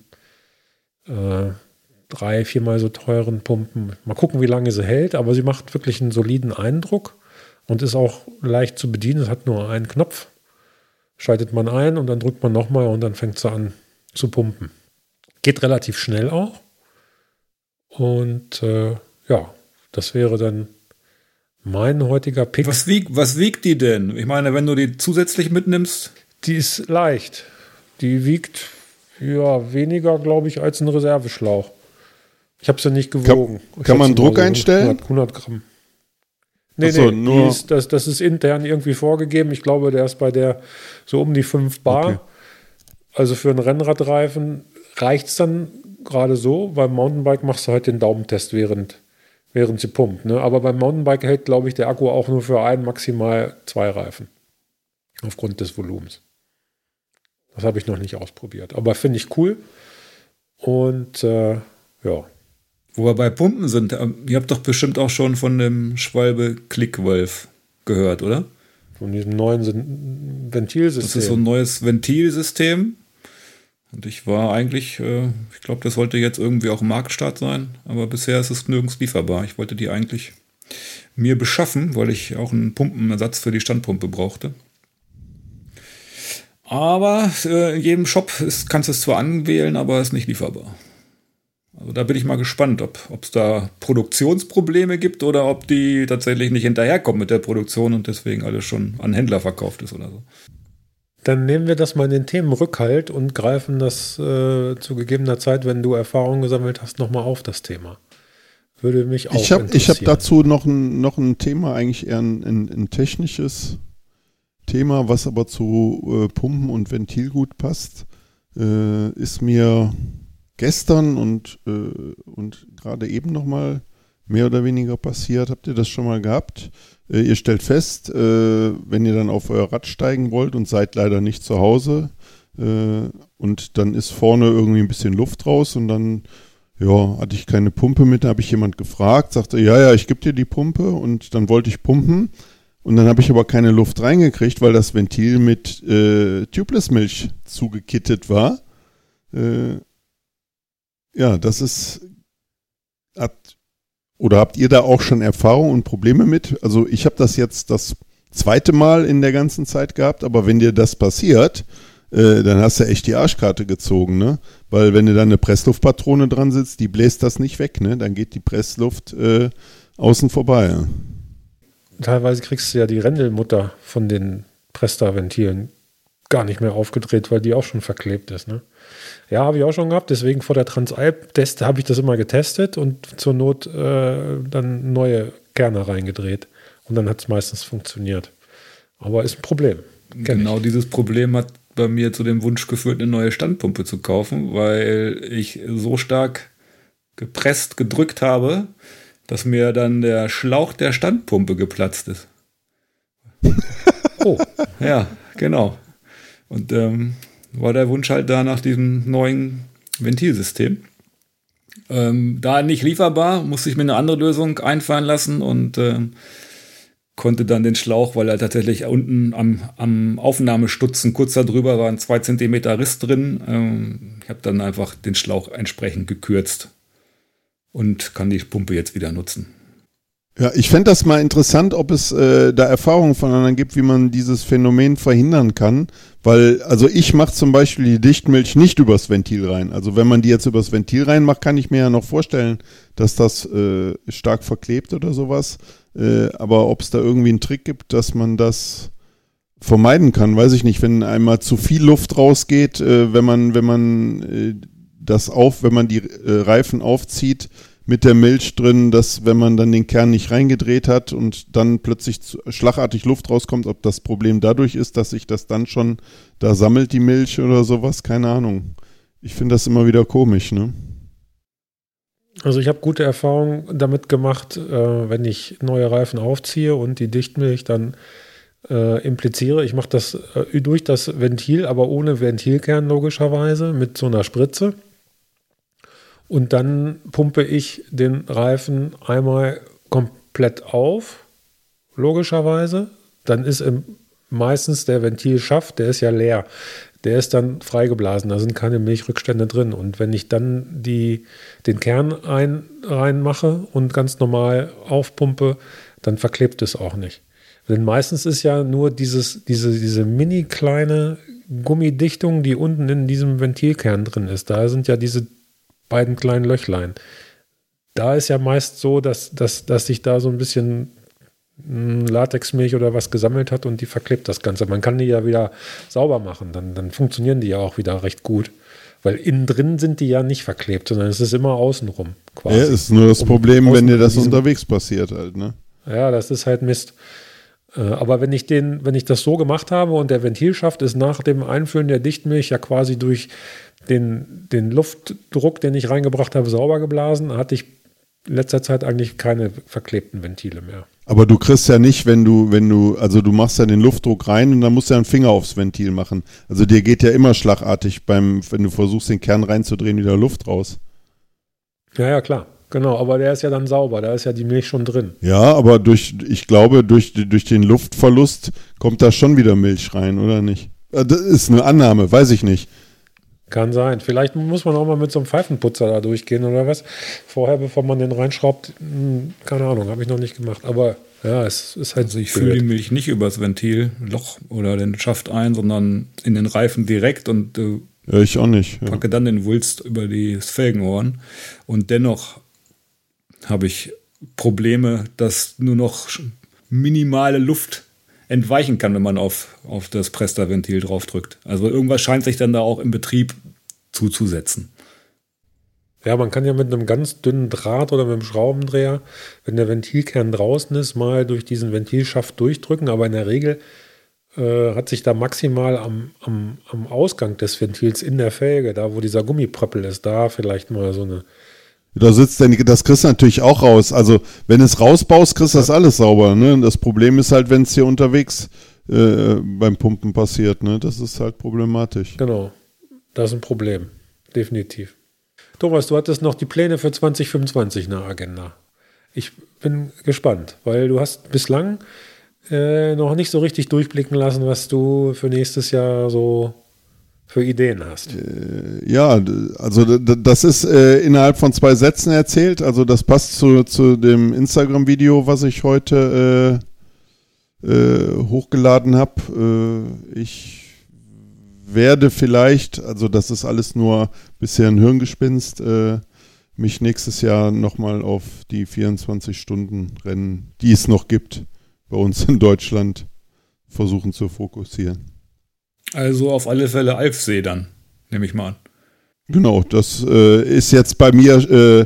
3-4 Mal so teuren Pumpen. Mal gucken, wie lange sie hält, aber sie macht wirklich einen soliden Eindruck und ist auch leicht zu bedienen. Es hat nur einen Knopf, schaltet man ein und dann drückt man nochmal und dann fängt sie an zu pumpen. Geht relativ schnell auch. Und ja, das wäre dann mein heutiger Pick. Was wiegt die denn? Ich meine, wenn du die zusätzlich mitnimmst? Die ist leicht. Die wiegt ja weniger, glaube ich, als ein Reserveschlauch. Ich habe sie nicht gewogen. Kann man Druck einstellen? 100 Gramm. Nee, so, nee, das ist intern irgendwie vorgegeben. Ich glaube, der ist bei der so um die 5 Bar. Okay. Also für einen Rennradreifen reicht es dann gerade so. Beim Mountainbike machst du halt den Daumentest, während sie pumpt. Ne? Aber beim Mountainbike hält, glaube ich, der Akku auch nur für maximal 2 Reifen. Aufgrund des Volumens. Das habe ich noch nicht ausprobiert. Aber finde ich cool. Und ja. Wo wir bei Pumpen sind, ihr habt doch bestimmt auch schon von dem Schwalbe Clickwolf gehört, oder? Von diesem neuen Ventilsystem. Das ist so ein neues Ventilsystem. Und ich war eigentlich, ich glaube, das sollte jetzt irgendwie auch im Marktstart sein, aber bisher ist es nirgends lieferbar. Ich wollte die eigentlich mir beschaffen, weil ich auch einen Pumpenersatz für die Standpumpe brauchte. Aber in jedem Shop kannst du es zwar anwählen, aber es ist nicht lieferbar. Also da bin ich mal gespannt, ob es da Produktionsprobleme gibt oder ob die tatsächlich nicht hinterherkommen mit der Produktion und deswegen alles schon an Händler verkauft ist oder so. Dann nehmen wir das mal in den Themenrückhalt und greifen das zu gegebener Zeit, wenn du Erfahrungen gesammelt hast, nochmal auf das Thema. Würde mich auch Ich habe interessieren. dazu noch ein Thema, eigentlich eher ein technisches Thema, was aber zu Pumpen und Ventil gut passt. Ist mir gestern und gerade eben nochmal mehr oder weniger passiert. Habt ihr das schon mal gehabt? Ihr stellt fest, wenn ihr dann auf euer Rad steigen wollt und seid leider nicht zu Hause und dann ist vorne irgendwie ein bisschen Luft raus und dann hatte ich keine Pumpe mit, da habe ich jemand gefragt, sagte, ja, ich gebe dir die Pumpe und dann wollte ich pumpen und dann habe ich aber keine Luft reingekriegt, weil das Ventil mit Tubeless-Milch zugekittet war. Das ist, habt ihr da auch schon Erfahrung und Probleme mit? Also ich habe das jetzt das zweite Mal in der ganzen Zeit gehabt, aber wenn dir das passiert, dann hast du echt die Arschkarte gezogen, ne? Weil wenn du da eine Pressluftpatrone dran sitzt, die bläst das nicht weg, ne? Dann geht die Pressluft außen vorbei. Ja? Teilweise kriegst du ja die Rändelmutter von den Presta-Ventilen gar nicht mehr aufgedreht, weil die auch schon verklebt ist, ne? Ja, habe ich auch schon gehabt, deswegen vor der Transalp-Test habe ich das immer getestet und zur Not dann neue Kerne reingedreht. Und dann hat es meistens funktioniert. Aber ist ein Problem. Genau dieses Problem hat bei mir zu dem Wunsch geführt, eine neue Standpumpe zu kaufen, weil ich so stark gepresst, gedrückt habe, dass mir dann der Schlauch der Standpumpe geplatzt ist. Oh. Ja, genau. Und war der Wunsch halt da nach diesem neuen Ventilsystem. Da nicht lieferbar, musste ich mir eine andere Lösung einfallen lassen und konnte dann den Schlauch, weil er tatsächlich unten am Aufnahmestutzen kurz darüber war ein 2 Zentimeter Riss drin. Ich habe dann einfach den Schlauch entsprechend gekürzt und kann die Pumpe jetzt wieder nutzen. Ja, ich fände das mal interessant, ob es da Erfahrungen von anderen gibt, wie man dieses Phänomen verhindern kann, weil, also ich mache zum Beispiel die Dichtmilch nicht übers Ventil rein. Also wenn man die jetzt übers Ventil reinmacht, kann ich mir ja noch vorstellen, dass das stark verklebt oder sowas. Aber ob es da irgendwie einen Trick gibt, dass man das vermeiden kann, weiß ich nicht. Wenn einmal zu viel Luft rausgeht, wenn man die Reifen aufzieht mit der Milch drin, dass wenn man dann den Kern nicht reingedreht hat und dann plötzlich schlagartig Luft rauskommt, ob das Problem dadurch ist, dass sich das dann schon da sammelt, die Milch oder sowas, keine Ahnung. Ich finde das immer wieder komisch, ne? Also ich habe gute Erfahrungen damit gemacht, wenn ich neue Reifen aufziehe und die Dichtmilch dann impliziere. Ich mache das durch das Ventil, aber ohne Ventilkern logischerweise, mit so einer Spritze. Und dann pumpe ich den Reifen einmal komplett auf, logischerweise. Dann ist meistens der Ventilschaft, der ist ja leer. Der ist dann freigeblasen, da sind keine Milchrückstände drin. Und wenn ich dann den Kern reinmache und ganz normal aufpumpe, dann verklebt es auch nicht. Denn meistens ist ja nur diese mini kleine Gummidichtung, die unten in diesem Ventilkern drin ist. Da sind ja diese beiden kleinen Löchlein. Da ist ja meist so, dass sich da so ein bisschen Latexmilch oder was gesammelt hat und die verklebt das Ganze. Man kann die ja wieder sauber machen, dann funktionieren die ja auch wieder recht gut. Weil innen drin sind die ja nicht verklebt, sondern es ist immer außenrum quasi. Ja, ist nur das Problem, wenn dir das unterwegs passiert halt, ne? Ja, das ist halt Mist. Aber wenn ich das so gemacht habe und der Ventilschaft ist nach dem Einfüllen der Dichtmilch ja quasi durch den Luftdruck, den ich reingebracht habe, sauber geblasen, hatte ich in letzter Zeit eigentlich keine verklebten Ventile mehr. Aber du kriegst ja nicht, wenn du machst ja den Luftdruck rein und dann musst du ja einen Finger aufs Ventil machen. Also dir geht ja immer schlagartig wenn du versuchst, den Kern reinzudrehen, wieder Luft raus. Ja, klar. Genau, aber der ist ja dann sauber, da ist ja die Milch schon drin. Ja, aber ich glaube, durch den Luftverlust kommt da schon wieder Milch rein, oder nicht? Das ist eine Annahme, weiß ich nicht. Kann sein. Vielleicht muss man auch mal mit so einem Pfeifenputzer da durchgehen oder was. Vorher, bevor man den reinschraubt, keine Ahnung, habe ich noch nicht gemacht. Aber ja, es ist halt. Also ich fülle die Milch nicht übers Ventilloch oder den Schaft ein, sondern in den Reifen direkt und ja, ich auch nicht. Ja. Packe dann den Wulst über das Felgenhorn. Und dennoch habe ich Probleme, dass nur noch minimale Luft entweichen kann, wenn man auf das Presta-Ventil draufdrückt. Also irgendwas scheint sich dann da auch im Betrieb zuzusetzen. Ja, man kann ja mit einem ganz dünnen Draht oder mit einem Schraubendreher, wenn der Ventilkern draußen ist, mal durch diesen Ventilschaft durchdrücken, aber in der Regel hat sich da maximal am Ausgang des Ventils in der Felge, da wo dieser Gummipröppel ist, da vielleicht mal so eine. Da sitzt das kriegst du natürlich auch raus. Also wenn du es rausbaust, kriegst du das alles sauber. Ne? Das Problem ist halt, wenn es hier unterwegs beim Pumpen passiert. Ne? Das ist halt problematisch. Genau, das ist ein Problem, definitiv. Thomas, du hattest noch die Pläne für 2025 in der Agenda. Ich bin gespannt, weil du hast bislang noch nicht so richtig durchblicken lassen, was du für nächstes Jahr so für Ideen hast. Ja, also das ist innerhalb von 2 Sätzen erzählt. Also das passt zu dem Instagram-Video, was ich heute hochgeladen habe. Ich werde vielleicht, also das ist alles nur bisher ein Hirngespinst, mich nächstes Jahr nochmal auf die 24-Stunden-Rennen, die es noch gibt, bei uns in Deutschland versuchen zu fokussieren. Also auf alle Fälle Alfsee dann, nehme ich mal an. Genau, das ist jetzt bei mir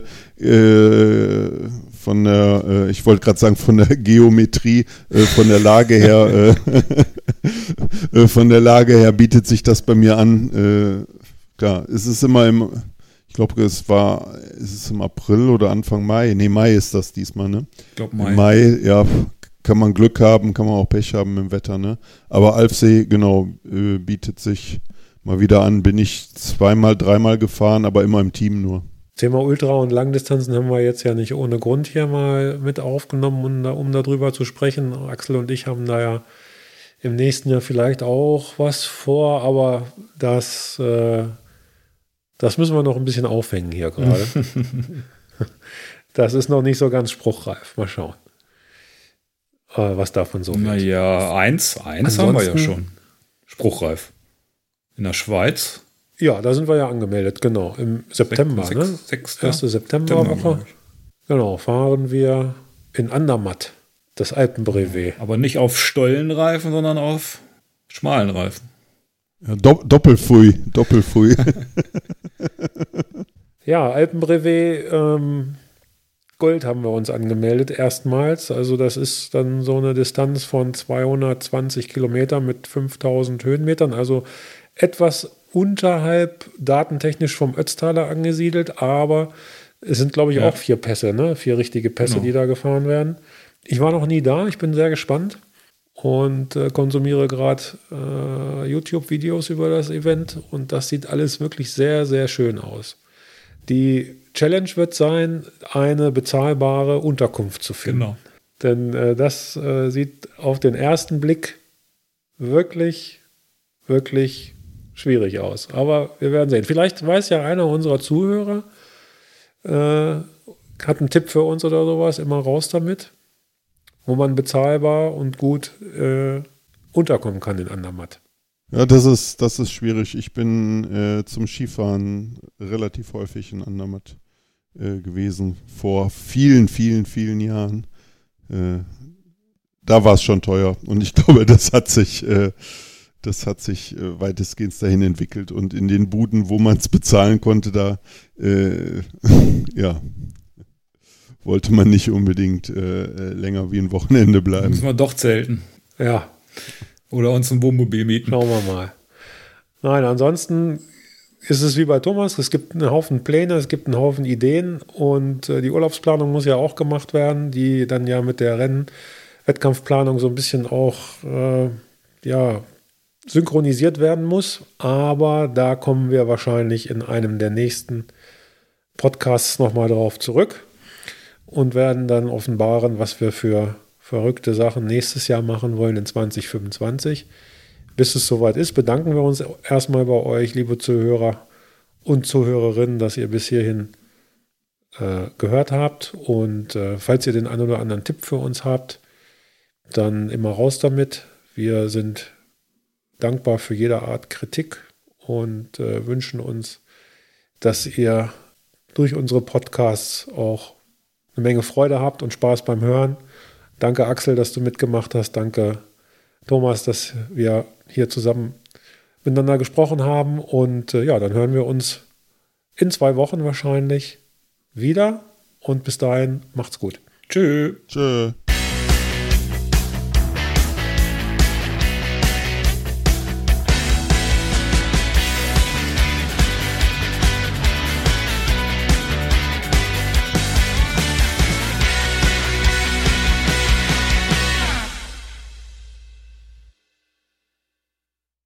von der, ich wollte gerade sagen von der Geometrie, von der Lage her, von der Lage her bietet sich das bei mir an. Klar, es ist immer ich glaube, ist es im April oder Anfang Mai? Nee, Mai ist das diesmal, ne? Ich glaube Mai. Im Mai, ja, kann man Glück haben, kann man auch Pech haben im Wetter, ne? Aber Alfsee, genau, bietet sich mal wieder an. Bin ich 2-mal, 3-mal gefahren, aber immer im Team nur. Thema Ultra- und Langdistanzen haben wir jetzt ja nicht ohne Grund hier mal mit aufgenommen, um darüber zu sprechen. Axel und ich haben da ja im nächsten Jahr vielleicht auch was vor, aber das müssen wir noch ein bisschen aufhängen hier gerade. Das ist noch nicht so ganz spruchreif. Mal schauen, was davon so wird. Naja, eins haben wir ja schon. Spruchreif. In der Schweiz. Ja, da sind wir ja angemeldet, genau. Im September, ne? 1. Septemberwoche. Genau, fahren wir in Andermatt, das Alpenbrevet. Aber nicht auf Stollenreifen, sondern auf schmalen Reifen. Ja, Doppelfui. Ja, Alpenbrevet Gold haben wir uns angemeldet, erstmals. Also das ist dann so eine Distanz von 220 Kilometern mit 5000 Höhenmetern, also etwas unterhalb datentechnisch vom Ötztaler angesiedelt, aber es sind, glaube ich, auch 4 Pässe, ne? 4 richtige Pässe, genau, die da gefahren werden. Ich war noch nie da, ich bin sehr gespannt und konsumiere gerade YouTube-Videos über das Event und das sieht alles wirklich sehr, sehr schön aus. Die Challenge wird sein, eine bezahlbare Unterkunft zu finden. Genau. Denn das sieht auf den ersten Blick wirklich, wirklich schwierig aus. Aber wir werden sehen. Vielleicht weiß ja einer unserer Zuhörer, hat einen Tipp für uns oder sowas, immer raus damit, wo man bezahlbar und gut unterkommen kann in Andermatt. Ja, das ist schwierig. Ich bin zum Skifahren relativ häufig in Andermatt gewesen, vor vielen, vielen, vielen Jahren. Da war es schon teuer und ich glaube, das hat sich weitestgehend dahin entwickelt und in den Buden, wo man es bezahlen konnte, da wollte man nicht unbedingt länger wie ein Wochenende bleiben. Müssen wir doch zelten. Ja. Oder uns ein Wohnmobil mieten. Schauen wir mal. Nein, ansonsten ist es wie bei Thomas, es gibt einen Haufen Pläne, es gibt einen Haufen Ideen und die Urlaubsplanung muss ja auch gemacht werden, die dann ja mit der Wettkampfplanung so ein bisschen auch synchronisiert werden muss. Aber da kommen wir wahrscheinlich in einem der nächsten Podcasts nochmal drauf zurück und werden dann offenbaren, was wir für verrückte Sachen nächstes Jahr machen wollen in 2025. Bis es soweit ist, bedanken wir uns erstmal bei euch, liebe Zuhörer und Zuhörerinnen, dass ihr bis hierhin gehört habt. Und falls ihr den einen oder anderen Tipp für uns habt, dann immer raus damit. Wir sind dankbar für jede Art Kritik und wünschen uns, dass ihr durch unsere Podcasts auch eine Menge Freude habt und Spaß beim Hören. Danke, Axel, dass du mitgemacht hast. Danke, Thomas, dass wir hier zusammen miteinander gesprochen haben. Und dann hören wir uns in 2 Wochen wahrscheinlich wieder. Und bis dahin, macht's gut. Tschö. Tschö.